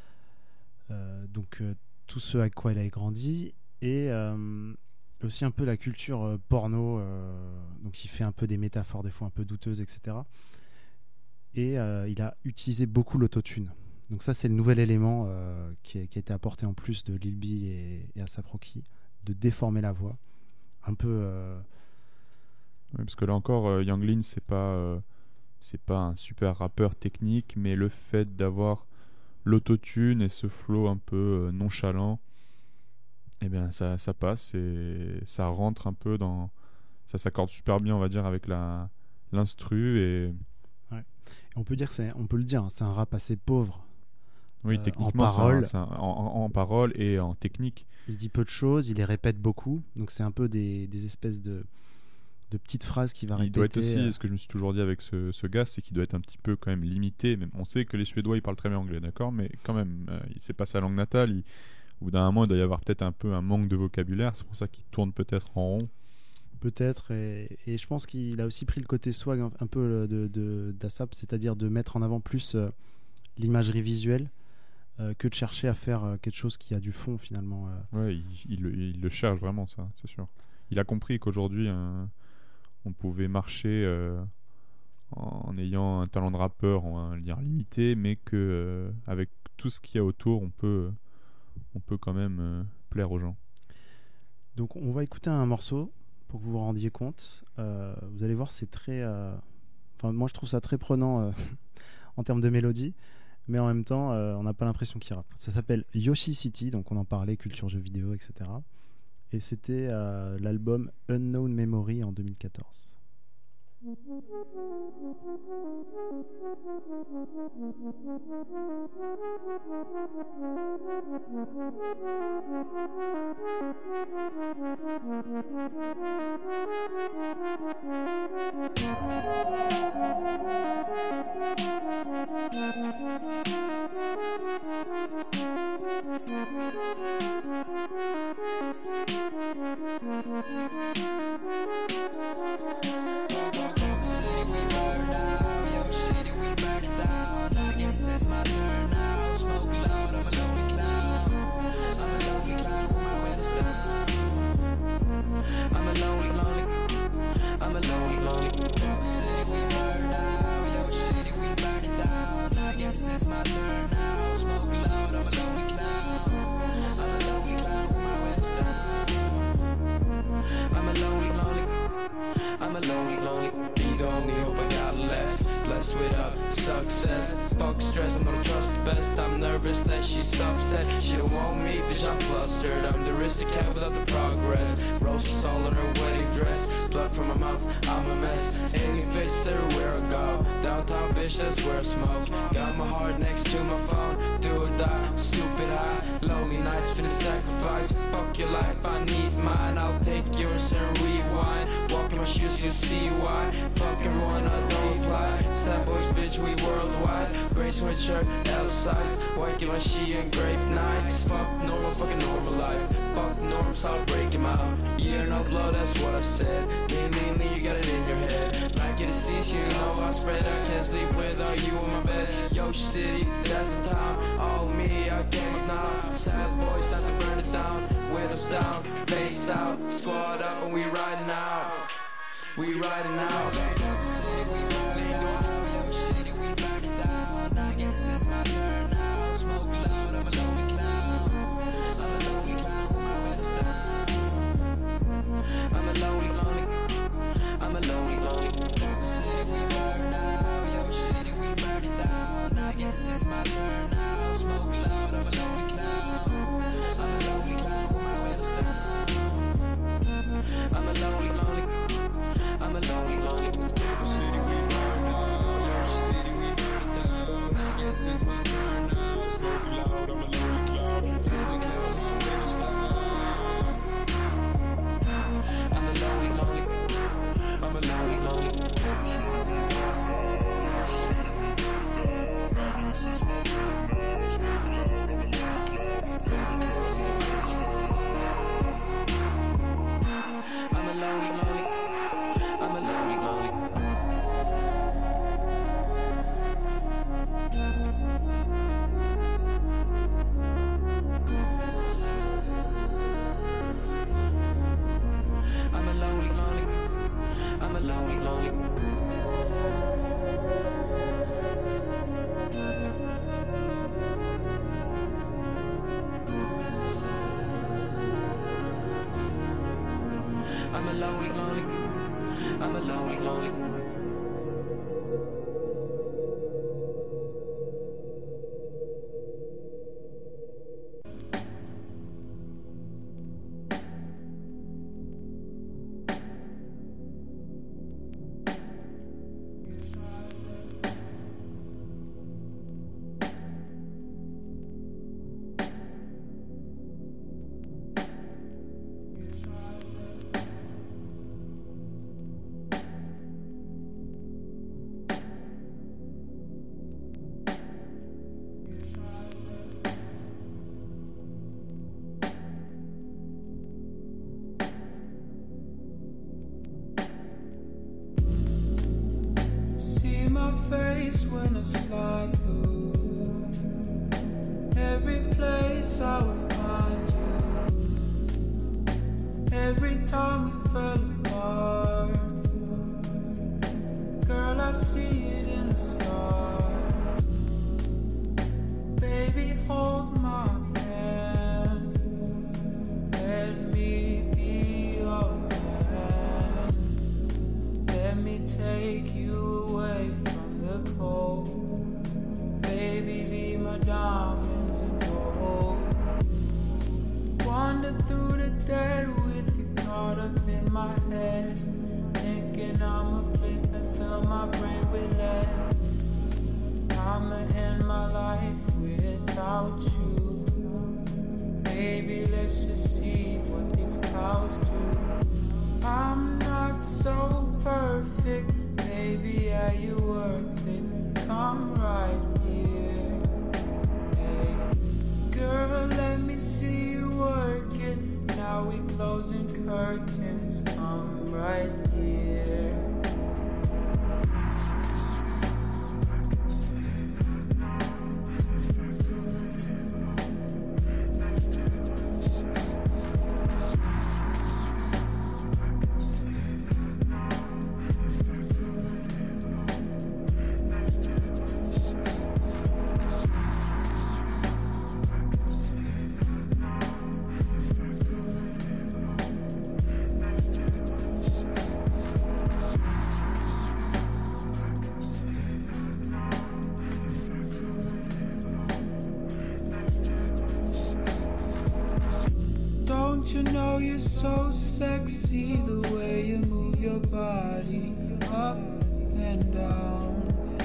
euh, donc euh, tout ce avec quoi il a grandi. Et euh, aussi un peu la culture euh, porno. euh, donc il fait un peu des métaphores des fois un peu douteuses, et cetera. Et euh, il a utilisé beaucoup l'autotune. Donc ça, c'est le nouvel élément euh, qui, a, qui a été apporté en plus de Lil B et, et A$ap Rocky, de déformer la voix. Un peu... Euh... Ouais, parce que là encore, euh, Yung Lean, c'est pas, euh, c'est pas un super rappeur technique, mais le fait d'avoir l'autotune et ce flow un peu euh, nonchalant, eh bien ça, ça passe et ça rentre un peu dans... Ça s'accorde super bien, on va dire, avec la, l'instru et... Ouais. Et on peut dire que c'est, on peut le dire, hein, c'est un rap assez pauvre. Oui, euh, techniquement, en c'est un- parole. c'est un- en, en- en parole et en technique. Il dit peu de choses, il les répète beaucoup. Donc c'est un peu des, des espèces de, de petites phrases qu'il va Il répéter. doit être aussi, euh, ce que je me suis toujours dit avec ce, ce gars, c'est qu'il doit être un petit peu quand même limité. Même, on sait que les Suédois, ils parlent très bien anglais, d'accord, mais quand même, euh, il- c'est pas sa langue natale. Il, au bout d'un moment, il doit y avoir peut-être un peu un manque de vocabulaire. C'est pour ça qu'il tourne peut-être en rond. Peut-être, et, et je pense qu'il a aussi pris le côté swag un, un peu de, de, d'A$ap, c'est-à-dire de mettre en avant plus euh, l'imagerie visuelle euh, que de chercher à faire euh, quelque chose qui a du fond finalement. euh. Ouais, il, il le- il le cherche vraiment, ça, c'est sûr. Il a compris qu'aujourd'hui, un- on pouvait marcher euh, en, en ayant un talent de rappeur, on va dire limité, mais que euh, avec tout ce qu'il y a autour, on peut, on peut quand même euh, plaire aux gens. Donc on va écouter un morceau pour que vous vous rendiez compte. Euh, vous allez voir, c'est très... euh, Enfin, moi je trouve ça très prenant euh, en termes de mélodie, mais en même temps, euh, on n'a pas l'impression qu'il rappe. Ça s'appelle Yoshi City, donc on en parlait, culture jeux vidéo, et cetera. Et c'était euh, l'album Unknown Memory en deux mille quatorze. Coke City, we burn out. Yo, city, we burn it down. I guess it's my turn now. Smoke loud, I'm a lonely clown. I'm a lonely clown with my windows down. I'm a lonely, lonely. I'm a lonely, lonely. Coke City, we burn out. Yo, city, we burn it down. I guess it's my turn now. Smoke loud, I'm a lonely clown. I'm a lonely clown with my windows down. I'm a lonely, lonely. I'm a lonely, lonely. Be the only hope I got left. Blessed without success. Fuck stress, I'm gonna trust the best. I'm nervous that she's upset. She don't want me, bitch, I'm flustered. I'm the aristocrat without the progress. Roses all on her wedding dress. Blood from my mouth, I'm a mess. Any face everywhere I go. Downtown, bitch, that's where I smoke. Got my heart next to my phone. Do or die, stupid high. Lonely nights for the sacrifice. Fuck your life, I need mine. I'll take yours and rewind. Walk in my shoes, you see why. Fuck everyone, I don't apply. Sad boys, bitch, we worldwide. Grey sweatshirt, L size. White give my she and grape Nikes. Fuck normal, fucking normal life. Fuck norms, I'll break him out. Yeah, no blood, that's what I said. Me, me, me, you got it in your head. Like it is, you know I spread. I can't sleep without you in my bed. Yo, city, that's the town. All me, I came up now. Sad boys, time to burn it down. Windows down, face out. Squad up and we riding out. We riding out. Yo, city, we burn it down. Yo, city, we burn it down. I guess it's my turn now. Smoke loud, I'm a lonely clown. I'm a lonely clown with my windows down. I'm a lonely, lonely. I'm a lonely, lonely. Yo, city, we burn out. Yo, city, we burn it down. I guess it's my turn now. Smoke loud, I'm a lonely clown. I'm a lonely clown with my windows down. I'm a lonely, lonely. I'm a lonely, lonely. Yo, city, we burn out. Yo, city, we burn it down. I guess it's my turn now. Smoke loud, I'm a lonely clown. Lonely clown, my windows down. I'm a lonely, lonely. I'm a lonely, lonely. I'm a lonely, lonely. I'm a lonely, lonely. I'm a lonely, lonely. I'm a lonely, lonely. I'm a lonely, lonely. I'm a lonely, lonely. Face when I slide through every place I would find you. Every time we fell apart, girl, I see it in the stars. Baby, hold my hand. Let me be your man. Let me take you away from the cold. Baby, be my diamonds and gold. Wander through the dead with you caught up in my head. Thinking I'm a flip and fill my brain with lead. I'ma end my life without you. Baby, let's just see what these clouds do. I'm not so perfect. Baby, are you worth it? Come right here. Hey, girl, let me see you work it. Now we closing curtains. Come right here. you know you're so sexy, the way you move your body up and down.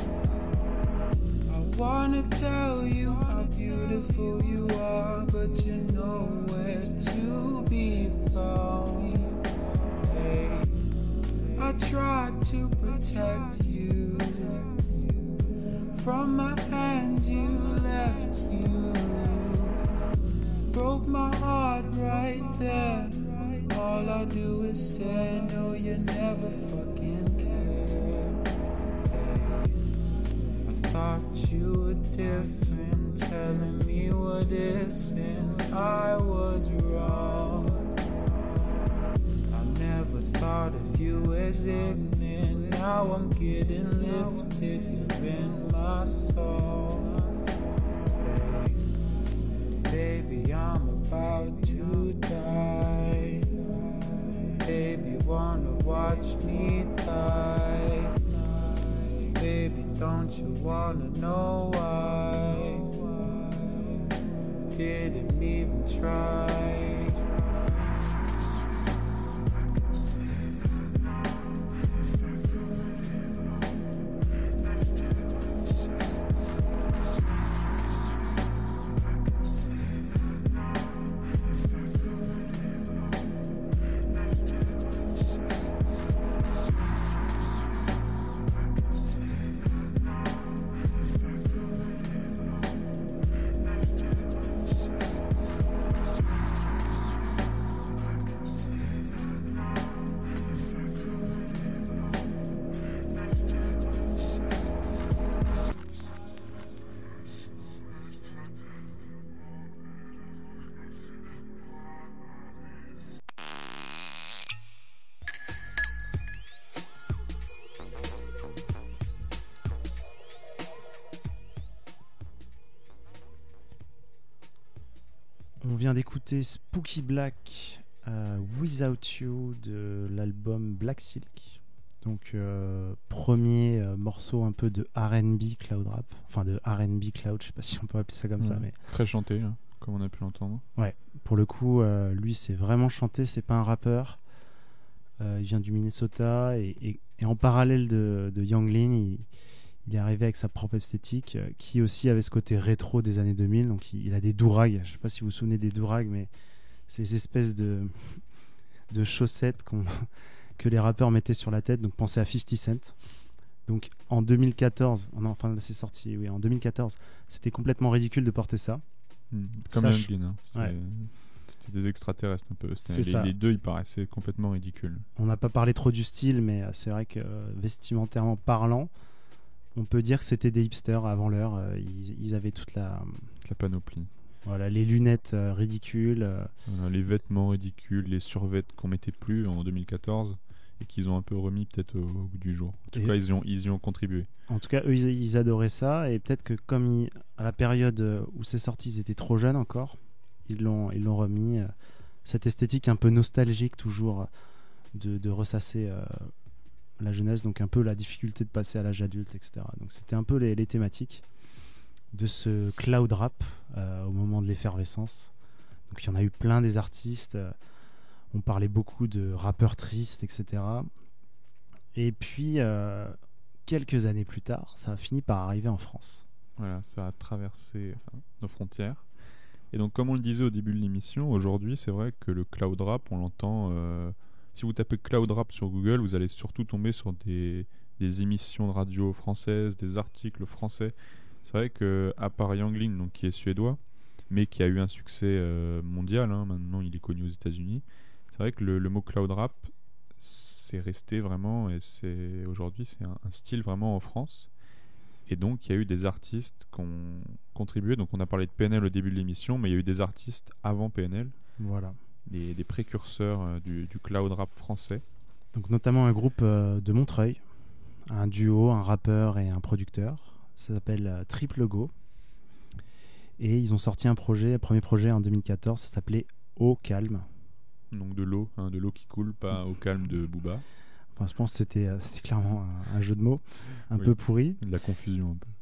I wanna tell you how beautiful you are, but you're nowhere to be found. Hey, I tried to protect you from my hands, you left you. Broke my heart right there. All I do is stare. No, you never fucking care. I thought you were different, telling me what isn't. I was wrong. I never thought of you as ignorant. Now I'm getting lifted. You're in my soul. Baby, I'm about to die. Baby, wanna watch me die. Baby, don't you wanna know why? Didn't even try. On vient d'écouter Spooky Black euh, Without You de l'album Black Silk. Donc euh, premier euh, morceau un peu de R and B cloud rap, enfin de R and B cloud, je sais pas si on peut appeler ça comme ouais, ça, mais très chanté, hein, comme on a pu l'entendre. Ouais, pour le coup, euh, lui c'est vraiment chanté, c'est pas un rappeur. Euh, il vient du Minnesota et, et, et en parallèle de, de Yang Lean, il, il est arrivé avec sa propre esthétique euh, qui aussi avait ce côté rétro des années deux mille. Donc il, il a des dourags, je sais pas si vous vous souvenez des dourags, mais ces espèces de, de chaussettes qu'on, que les rappeurs mettaient sur la tête. Donc pensez à fifty Cent. Donc en deux mille quatorze, non, enfin c'est sorti, oui, en deux mille quatorze, c'était complètement ridicule de porter ça. Mmh, comme Yang Lean, hein. C'était, ouais. c'était des extraterrestres un peu. C'est les, ça. les deux, ils paraissaient complètement ridicules. On n'a pas parlé trop du style, mais c'est vrai que vestimentairement parlant, on peut dire que c'était des hipsters avant l'heure. Ils, ils avaient toute la, la panoplie. Voilà, les lunettes euh, ridicules. Euh... Voilà, les vêtements ridicules, les survêtements qu'on mettait plus en deux mille quatorze et qu'ils ont un peu remis peut-être au, au bout du jour. En tout et cas, ils y, ont, ils y ont contribué. En tout cas, eux, ils, ils adoraient ça. Et peut-être que comme ils, à la période où c'est sorti, ils étaient trop jeunes encore, ils l'ont, ils l'ont remis. Euh, cette esthétique un peu nostalgique toujours de, de ressasser... Euh, la jeunesse, donc un peu la difficulté de passer à l'âge adulte, et cetera. Donc c'était un peu les, les thématiques de ce cloud rap euh, au moment de l'effervescence. Donc il y en a eu plein des artistes, euh, on parlait beaucoup de rappeurs tristes, et cetera. Et puis euh, quelques années plus tard, ça a fini par arriver en France. Voilà, ça a traversé enfin, nos frontières. Et donc comme on le disait au début de l'émission, aujourd'hui c'est vrai que le cloud rap, on l'entend... Euh, si vous tapez cloud rap sur Google, vous allez surtout tomber sur des, des émissions de radio françaises, des articles français. C'est vrai qu'à part Yang Lean, donc qui est suédois, mais qui a eu un succès euh, mondial, hein, maintenant il est connu aux États-Unis, c'est vrai que le, le mot cloud rap, c'est resté vraiment, et c'est, aujourd'hui c'est un, un style vraiment en France. Et donc il y a eu des artistes qui ont contribué. Donc on a parlé de P N L au début de l'émission, mais il y a eu des artistes avant P N L. Voilà. Des, des précurseurs euh, du, du cloud rap français. Donc notamment un groupe euh, de Montreuil, un duo, un rappeur et un producteur. Ça s'appelle euh, Triple Go. Et ils ont sorti un projet, un premier projet en deux mille quatorze, ça s'appelait Au Calme. Donc de l'eau, hein, de l'eau qui coule, pas Au Calme de Booba. Enfin, je pense que c'était, euh, c'était clairement un, un jeu de mots un oui, peu pourri. De la confusion un peu.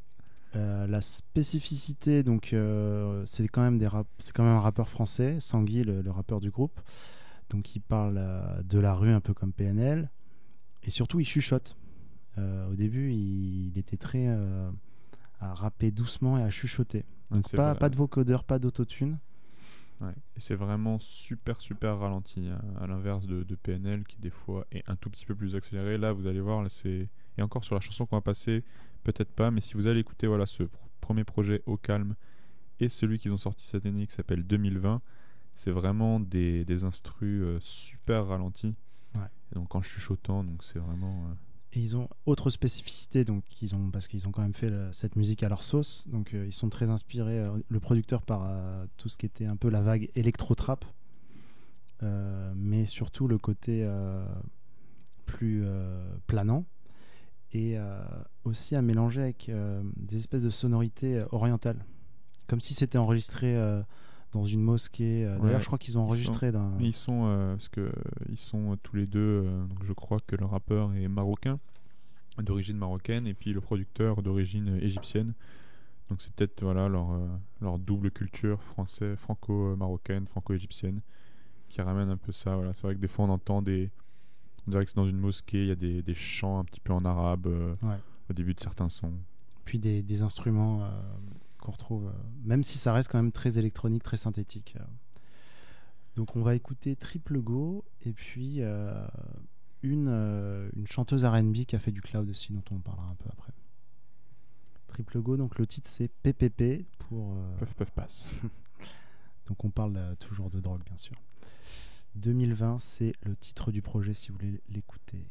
Euh, la spécificité, donc, euh, c'est quand même des rap- c'est quand même un rappeur français, Sanguy, le, le rappeur du groupe. Donc, il parle euh, de la rue un peu comme P N L, et surtout il chuchote. Euh, au début, il, il était très euh, à rapper doucement et à chuchoter. Donc, c'est pas, vrai. pas de vocodeur, pas d'autotune. Ouais. Et c'est vraiment super super ralenti, hein, à l'inverse de, de P N L qui des fois est un tout petit peu plus accéléré. Là, vous allez voir, là, c'est et encore sur la chanson qu'on va passer, peut-être pas, mais si vous allez écouter voilà ce pr- premier projet Au Calme et celui qu'ils ont sorti cette année qui s'appelle deux mille vingt, c'est vraiment des des instrus euh, super ralentis. Ouais. Et donc en chuchotant, donc c'est vraiment. Euh... Et ils ont autre spécificité, donc ils ont parce qu'ils ont quand même fait la, cette musique à leur sauce, donc euh, ils sont très inspirés. Euh, le producteur par euh, tout ce qui était un peu la vague électro-trap, euh, mais surtout le côté euh, plus euh, planant, et euh, aussi à mélanger avec euh, des espèces de sonorités euh, orientales, comme si c'était enregistré euh, dans une mosquée. Euh, D'ailleurs, Ouais, je crois qu'ils ont ils enregistré sont- d'un. Ils sont euh, parce que euh, ils sont euh, tous les deux. Euh, donc je crois que le rappeur est marocain, d'origine marocaine, et puis le producteur d'origine euh, égyptienne. Donc c'est peut-être voilà leur euh, leur double culture français, franco-marocaine, franco-égyptienne, qui ramène un peu ça. Voilà, c'est vrai que des fois on entend des, on dirait que c'est dans une mosquée, il y a des, des chants un petit peu en arabe euh, Ouais. au début de certains sons. Puis des, des instruments euh, qu'on retrouve, euh, même si ça reste quand même très électronique, très synthétique. euh. Donc on va écouter Triple Go, et puis euh, une, euh, une chanteuse R and B qui a fait du cloud aussi, dont on parlera un peu après. Triple Go, donc le titre c'est P P P pour... euh, Puff puff passe. donc on parle euh, toujours de drogue bien sûr. deux mille vingt, c'est le titre du projet si vous voulez l'écouter.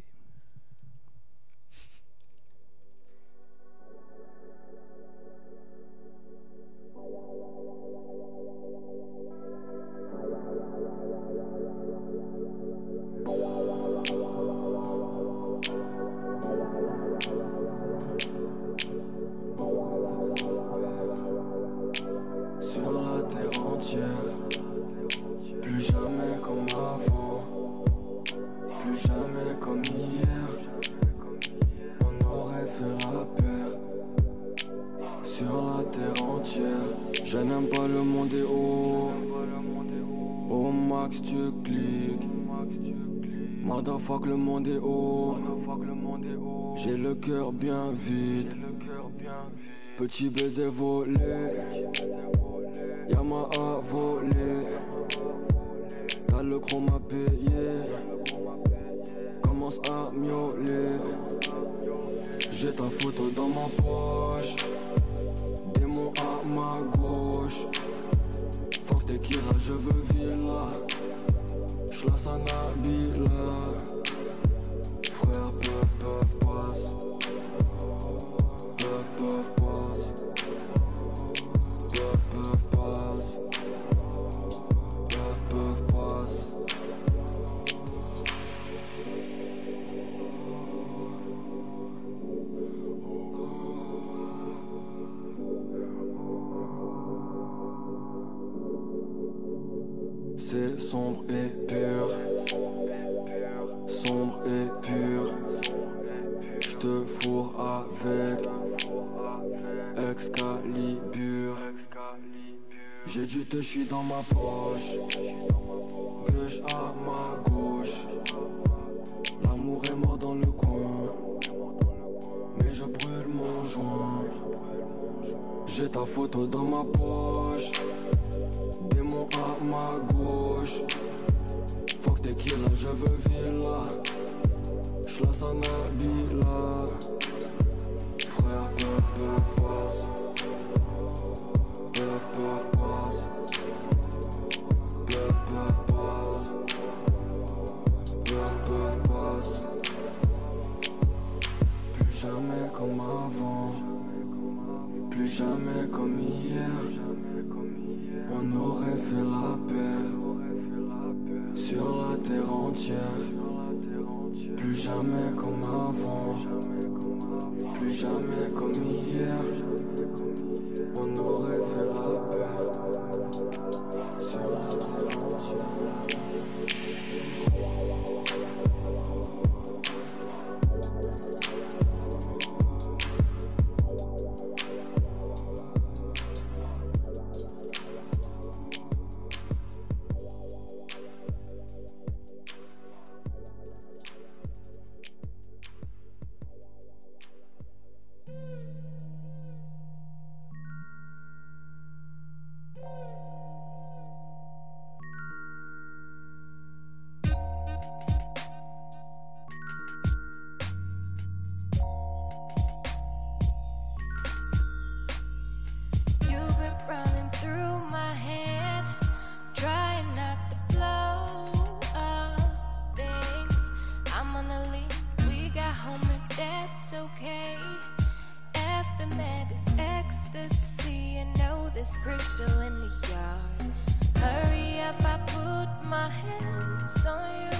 Sur la terre entière, plus jamais comme avant, plus jamais comme hier. On aurait fait la paire. Sur la terre entière, je n'aime pas le monde est haut. Au max tu cliques. Motherfuck le monde est haut. J'ai le cœur bien vide. Petit baiser volé. Yamaha volé. T'as le chrome à payer. Commence à miauler. J'ai ta photo dans ma poche. Démon à ma gauche. Fuck tequila, je veux villa. J'lasse un Nabila. Frère, puff, puff, passe. Puff, puff, passe. Puff, puff, passe. Puff, puff, passe. C'est sombre et pur. Sombre et pur. J'te fourre avec Excalibur. J'ai du touchy dans ma poche. Gauche à ma gauche. L'amour est mort dans le coin. Mais je brûle mon joint. J'ai ta photo dans ma poche. Démon à ma gauche. Fuck tequila, je veux villa. J'lasse un Nabila. Frère, puff, puff, passe. Puff, puff, passe. Puff, puff, passe. Puff, puff, passe. Plus jamais comme avant. Plus jamais comme hier. On aurait fait la paire. Sur la terre entière. Plus jamais comme avant. Plus jamais comme hier. On aurait fait la paire. Sur la terre entière. my hands on you.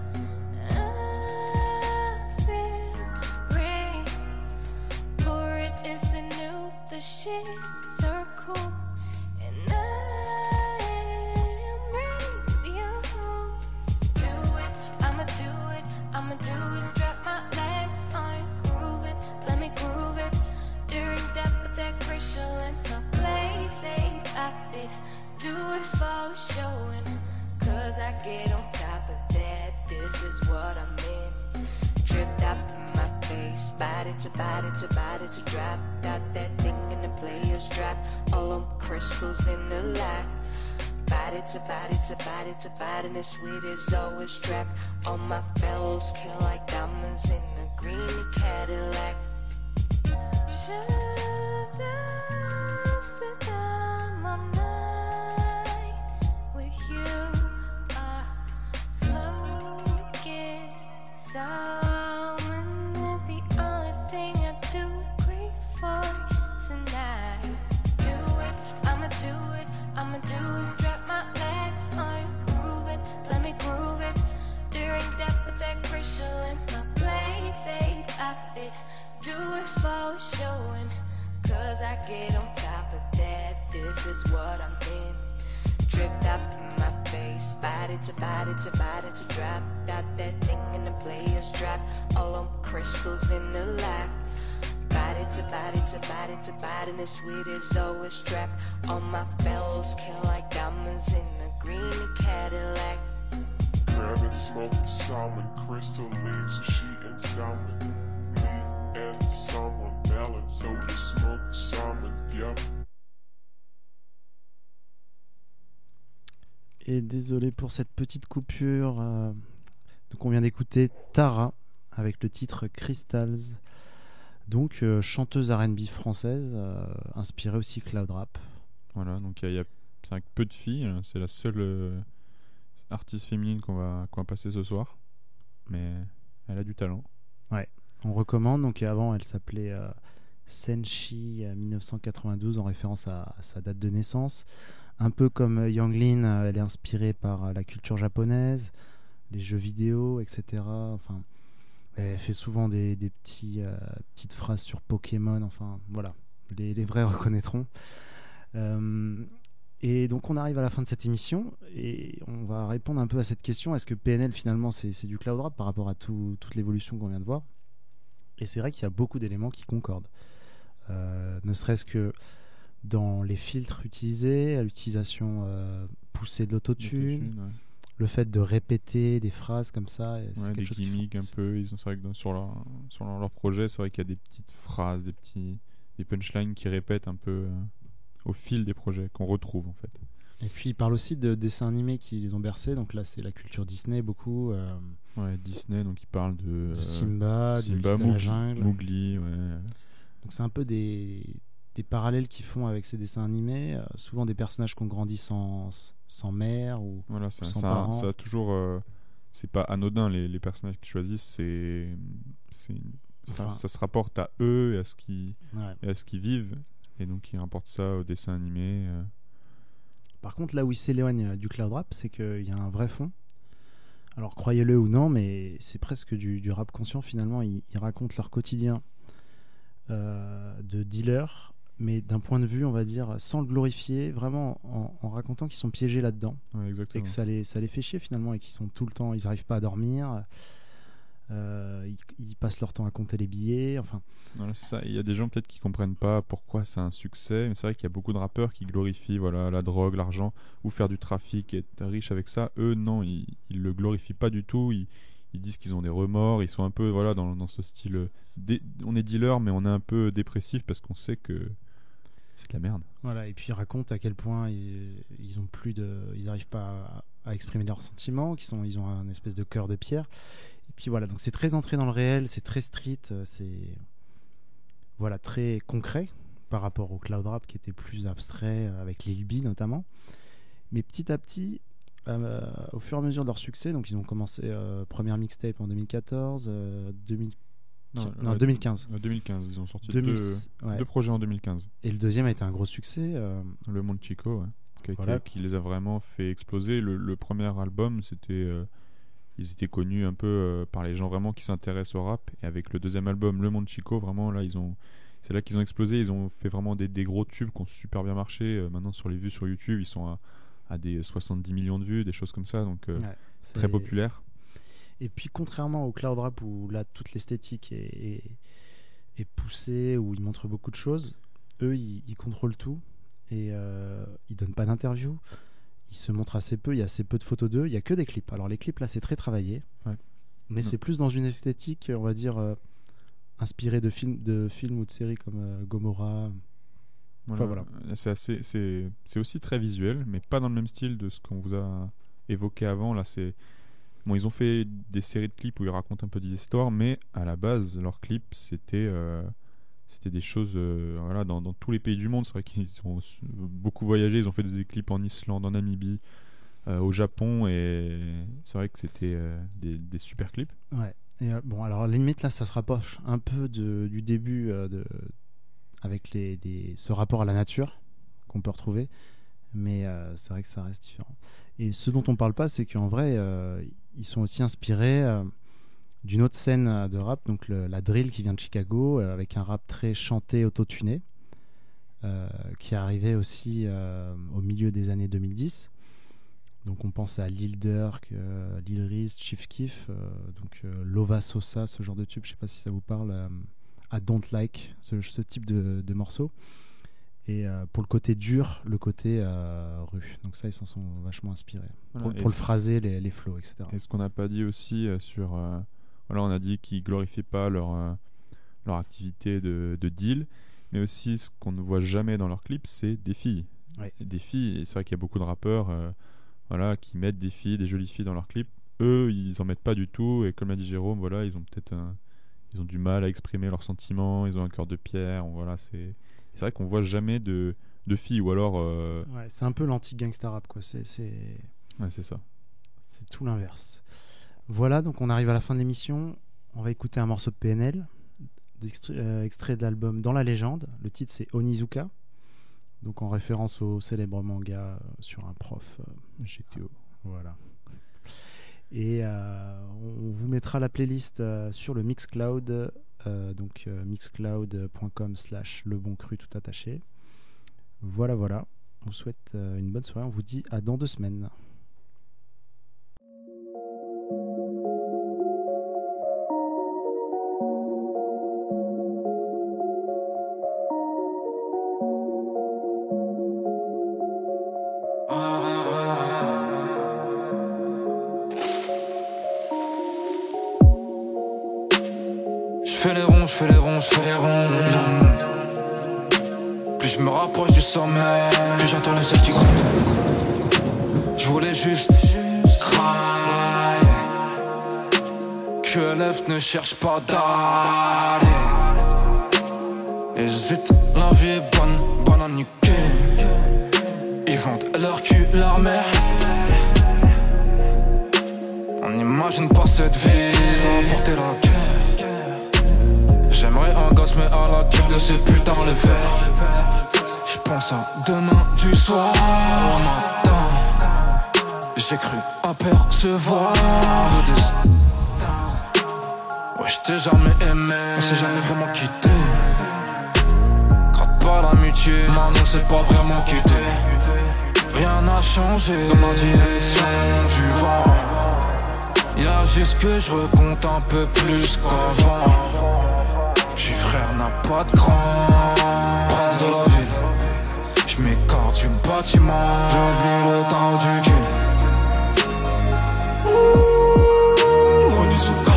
I feel great. For it isn't new, the sheets are cool. And I am radio. Do it, I'ma do it, I'ma do it. Strap my legs on you, groove it, let me groove it. During that pathetic crucial in my place, ain't I it. Do it for showing, cause I get on top of that. This is what I'm in. Dripped up in my face, body to body to body to drop. Got that thing in the player's drop. All on crystals in the lock. Body to body to body to body, and the sweet is always trapped. All my bells kill like diamonds in a green Cadillac. Should I sit down all night with you? I smoke it so, and it's the only thing I do agree for tonight. Do it, I'ma do it, I'ma do it. Strap my legs on you, groove it, let me groove it. During that pathetic crucial in my place, ain't I it. Do it for showing, cause I get on top of that. This is what I'm in. Dripped up in my face, body to body to body to drop. Got that thing in the player's drop. All on crystals in the lock. Body to body to body to body, and the sweet is always trapped. All my bells kill like diamonds in a green Cadillac. Grabbing smoke, salmon, crystal leaves, she and salmon. Me and someone melon, so the smoke, salmon, yep. Et désolé pour cette petite coupure. euh, Donc on vient d'écouter Tara avec le titre Crystals. Donc euh, chanteuse R and B française, euh, inspirée aussi cloud rap. Voilà, donc il y a, y a c'est avec peu de filles, hein, c'est la seule euh, artiste féminine qu'on va, qu'on va passer ce soir. Mais elle a du talent. Ouais, on recommande. Donc avant elle s'appelait euh, Senshi euh, mille neuf cent quatre-vingt-douze en référence à, à sa date de naissance. Un peu comme euh, Yang Lin, euh, elle est inspirée par euh, la culture japonaise, les jeux vidéo, et cetera. Enfin, elle fait souvent des, des petits, euh, petites phrases sur Pokémon. Enfin, voilà, les, les vrais reconnaîtront. Euh, et donc on arrive à la fin de cette émission et on va répondre un peu à cette question. Est-ce que P N L finalement c'est, c'est du cloud rap par rapport à tout, toute l'évolution qu'on vient de voir? Et c'est vrai qu'il y a beaucoup d'éléments qui concordent. Euh, ne serait-ce que dans les filtres utilisés, à l'utilisation euh, poussée de l'autotune, L'autotune, ouais. Le fait de répéter des phrases comme ça, c'est Ouais, quelque des chose qui gimmicks un peu. Ils ont, c'est vrai que dans- sur leur, sur leur, leur projet, c'est vrai qu'il y a des petites phrases, des petits, des punchlines qui répètent un peu euh, au fil des projets qu'on retrouve en fait. Et puis il parle aussi de dessins animés qui les ont bercés. Donc là c'est la culture Disney beaucoup. euh, Ouais, Disney, donc ils parlent de, de euh, Simba, de Simba, L'île de la Mowgli, jungle. Mowgli, ouais. Donc c'est un peu des, des parallèles qu'ils font avec ces dessins animés. euh, souvent des personnages qui ont grandi sans, sans mère ou, Voilà, ou ça, sans ça, parents. ça a toujours. euh, c'est pas anodin les, les personnages qu'ils choisissent, c'est, c'est ça, Enfin. ça se rapporte à eux et à ce qu'ils, Ouais. et à ce qu'ils vivent, et donc ils rapportent ça au dessin animé. euh. Par contre, là où il s'éloigne du cloud rap, c'est qu'il y a un vrai fond. Alors, croyez-le ou non, mais c'est presque du, du rap conscient finalement. Ils, ils racontent leur quotidien euh, de dealers, mais d'un point de vue, on va dire, sans le glorifier, vraiment en, en racontant qu'ils sont piégés là-dedans. Ouais, Et exactement. que ça les, ça les fait chier finalement, et qu'ils sont tout le temps, ils n'arrivent pas à dormir. Euh, ils, ils passent leur temps à compter les billets. Enfin, Voilà, c'est ça. Il y a des gens peut-être qui comprennent pas pourquoi c'est un succès, mais c'est vrai qu'il y a beaucoup de rappeurs qui glorifient voilà, la drogue, l'argent, ou faire du trafic et être riche avec ça. Eux, non, ils, ils le glorifient pas du tout. Ils, ils disent qu'ils ont des remords. Ils sont un peu voilà, dans, dans ce style. euh, dé- on est dealer, mais on est un peu dépressif parce qu'on sait que c'est de la merde. voilà. Et puis ils racontent à quel point ils, ils ont plus de, ils n'arrivent pas à, à exprimer leurs sentiments, qu'ils sont, ils ont un espèce de cœur de pierre. Et puis voilà, donc c'est très entré dans le réel, c'est très street, euh, c'est voilà très concret par rapport au cloud rap qui était plus abstrait euh, avec Lil B notamment. Mais petit à petit, euh, au fur et à mesure de leur succès, donc ils ont commencé euh, première mixtape en deux mille quatorze, euh, deux mille Non, non, euh, deux mille quinze. euh, deux mille quinze, ils ont sorti deux mille deux, ouais. deux projets en deux mille quinze. Et le deuxième a été un gros succès. euh, Le Monde Chico, ouais. qui, Voilà. qui, qui les a vraiment fait exploser. Le, le premier album, c'était, euh, ils étaient connus un peu euh, par les gens vraiment qui s'intéressent au rap. Et avec le deuxième album, Le Monde Chico, vraiment là, ils ont, c'est là qu'ils ont explosé. Ils ont fait vraiment des, des gros tubes qui ont super bien marché. Euh, maintenant, sur les vues sur YouTube, ils sont à, à des soixante-dix millions de vues, des choses comme ça. Donc, euh, Ouais, très c'est- populaire. Et puis contrairement au cloud rap où là toute l'esthétique est, est, est poussée, où ils montrent beaucoup de choses, eux ils, ils contrôlent tout et euh, ils donnent pas d'interview, ils se montrent assez peu, il y a assez peu de photos d'eux, il y a que des clips. Alors les clips là c'est très travaillé, Ouais. mais Non. c'est plus dans une esthétique on va dire euh, inspirée de films, de films ou de séries comme euh, Gomorrah. Enfin, voilà. C'est assez, c'est, c'est aussi très visuel, mais pas dans le même style de ce qu'on vous a évoqué avant. Là, c'est bon, ils ont fait des séries de clips où ils racontent un peu des histoires, mais à la base, leurs clips, c'était, euh, c'était des choses, euh, voilà, dans, dans tous les pays du monde. C'est vrai qu'ils ont beaucoup voyagé. Ils ont fait des clips en Islande, en Namibie, euh, au Japon, et c'est vrai que c'était euh, des, des super clips. Ouais. Et euh, bon, alors à la limite là, ça se rapproche un peu de, du début euh, de, avec les, des, ce rapport à la nature qu'on peut retrouver, mais euh, c'est vrai que ça reste différent. Et ce dont on parle pas, c'est qu'en vrai, euh, ils sont aussi inspirés euh, d'une autre scène euh, de rap, donc le- la drill qui vient de Chicago, euh, avec un rap très chanté, autotuné, euh, qui est arrivé aussi euh, au milieu des années deux mille dix. Donc on pense à Lil Durk, euh, Lil Reese, Chief Keef, euh, donc euh, Lova Sosa, ce genre de tube, je sais pas si ça vous parle, euh, à Don't Like, ce, ce type de, de morceaux. Et euh, pour le côté dur, le côté euh, rue. Donc ça, ils s'en sont vachement inspirés. Voilà. Pour, Et pour le c'est- phraser, les, les flows, et cetera. Et ce qu'on n'a pas dit aussi euh, sur... euh, voilà, on a dit qu'ils glorifient pas leur, euh, leur activité de, de deal, mais aussi ce qu'on ne voit jamais dans leurs clips, c'est des filles. Ouais. Des filles, et c'est vrai qu'il y a beaucoup de rappeurs euh, voilà, qui mettent des filles, des jolies filles dans leurs clips. Eux, ils en mettent pas du tout, et comme l'a dit Jérôme, voilà, ils ont peut-être un- ils ont du mal à exprimer leurs sentiments, ils ont un cœur de pierre, voilà, c'est... C'est vrai qu'on voit jamais de, de filles, ou alors... euh, Ouais, c'est un peu l'anti-gangsta rap, quoi. C'est, c'est... Ouais, c'est ça. C'est tout l'inverse. Voilà, donc on arrive à la fin de l'émission. On va écouter un morceau de P N L, d'extrait, euh, extrait de l'album Dans la légende. Le titre c'est Onizuka, donc en référence au célèbre manga euh, sur un prof euh, G T O. Voilà. Et euh, on vous mettra la playlist euh, sur le Mixcloud, euh, donc euh, mixcloud point com slash le bon cru tout attaché. Voilà, voilà. On vous souhaite euh, une bonne soirée. On vous dit à dans deux semaines. J'fais les ronds, j'fais les ronds, j'fais les ronds. Plus je me rapproche du sommet, plus j'entends le ciel qui gronde. J'voulais juste cry. Q L F ne cherche pas d'aller. Hésite, la vie est bonne, bonne à niquer. Ils vendent leur cul, leur mère. On n'imagine pas cette vie sans porter la guerre. J'aimerais un gosse mais à la tête de ces putains les verts. J'pense à demain du soir au matin. J'ai cru apercevoir des... Ouais j't'ai jamais aimé, on s'est jamais vraiment quitté. Gratte pas l'amitié, maintenant c'est pas vraiment quitté. Rien n'a changé dans ma direction du vent. Y'a juste que je recompte un peu plus qu'avant. J'suis frère, n'a pas de grand. Prince de la ville, j'm'écarte du bâtiment. J'oublie le temps du kill. Onizuka.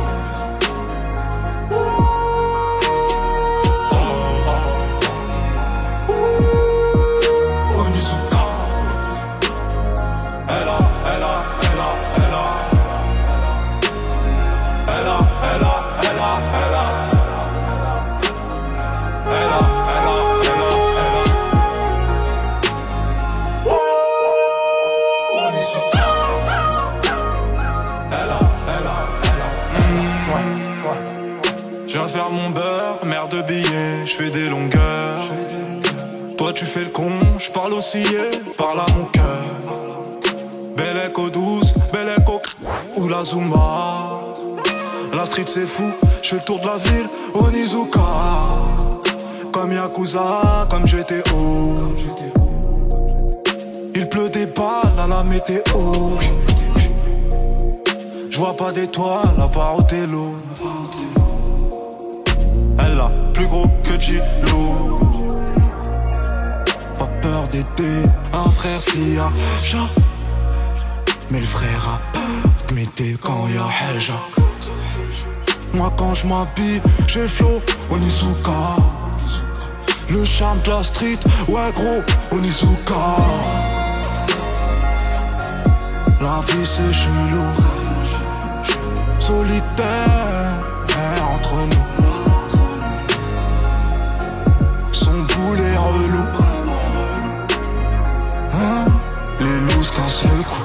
Onizuka. Elle a, elle a, elle a, elle a. Elle a, elle a, elle a, elle a. Elle a, elle a, elle a, elle a. Oh, Onizuka. Elle a, elle a, elle a. Je viens faire mon beurre, mère de billets, j'fais des longueurs. Toi Toi tu fais le con, je parle osciller, parle à mon cœur. Belle écho douce, belle écho ou la Zumba. La street c'est fou, je fais le tour de la ville, Onizuka. Comme Yakuza, comme G T O. Il pleut des balles à la météo. Je vois pas d'étoiles à part au télo. Elle a plus gros que Gilo. Pas peur d'aider un frère s'il y a chat. Mais le frère a peur de m'aider quand y'a Heja. Moi quand je m'habille, j'ai flow Onizuka. Le charme de la street, ouais gros Onizuka. La vie c'est chelou, solitaire entre nous. Son boulet relou, hein? Les looses qu'un seul coup.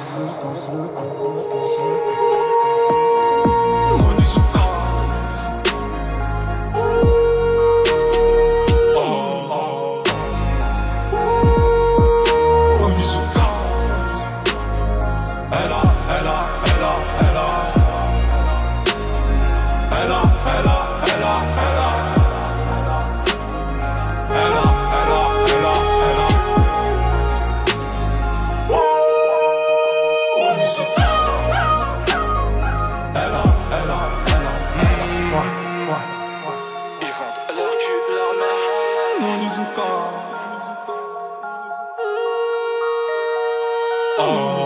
Oh.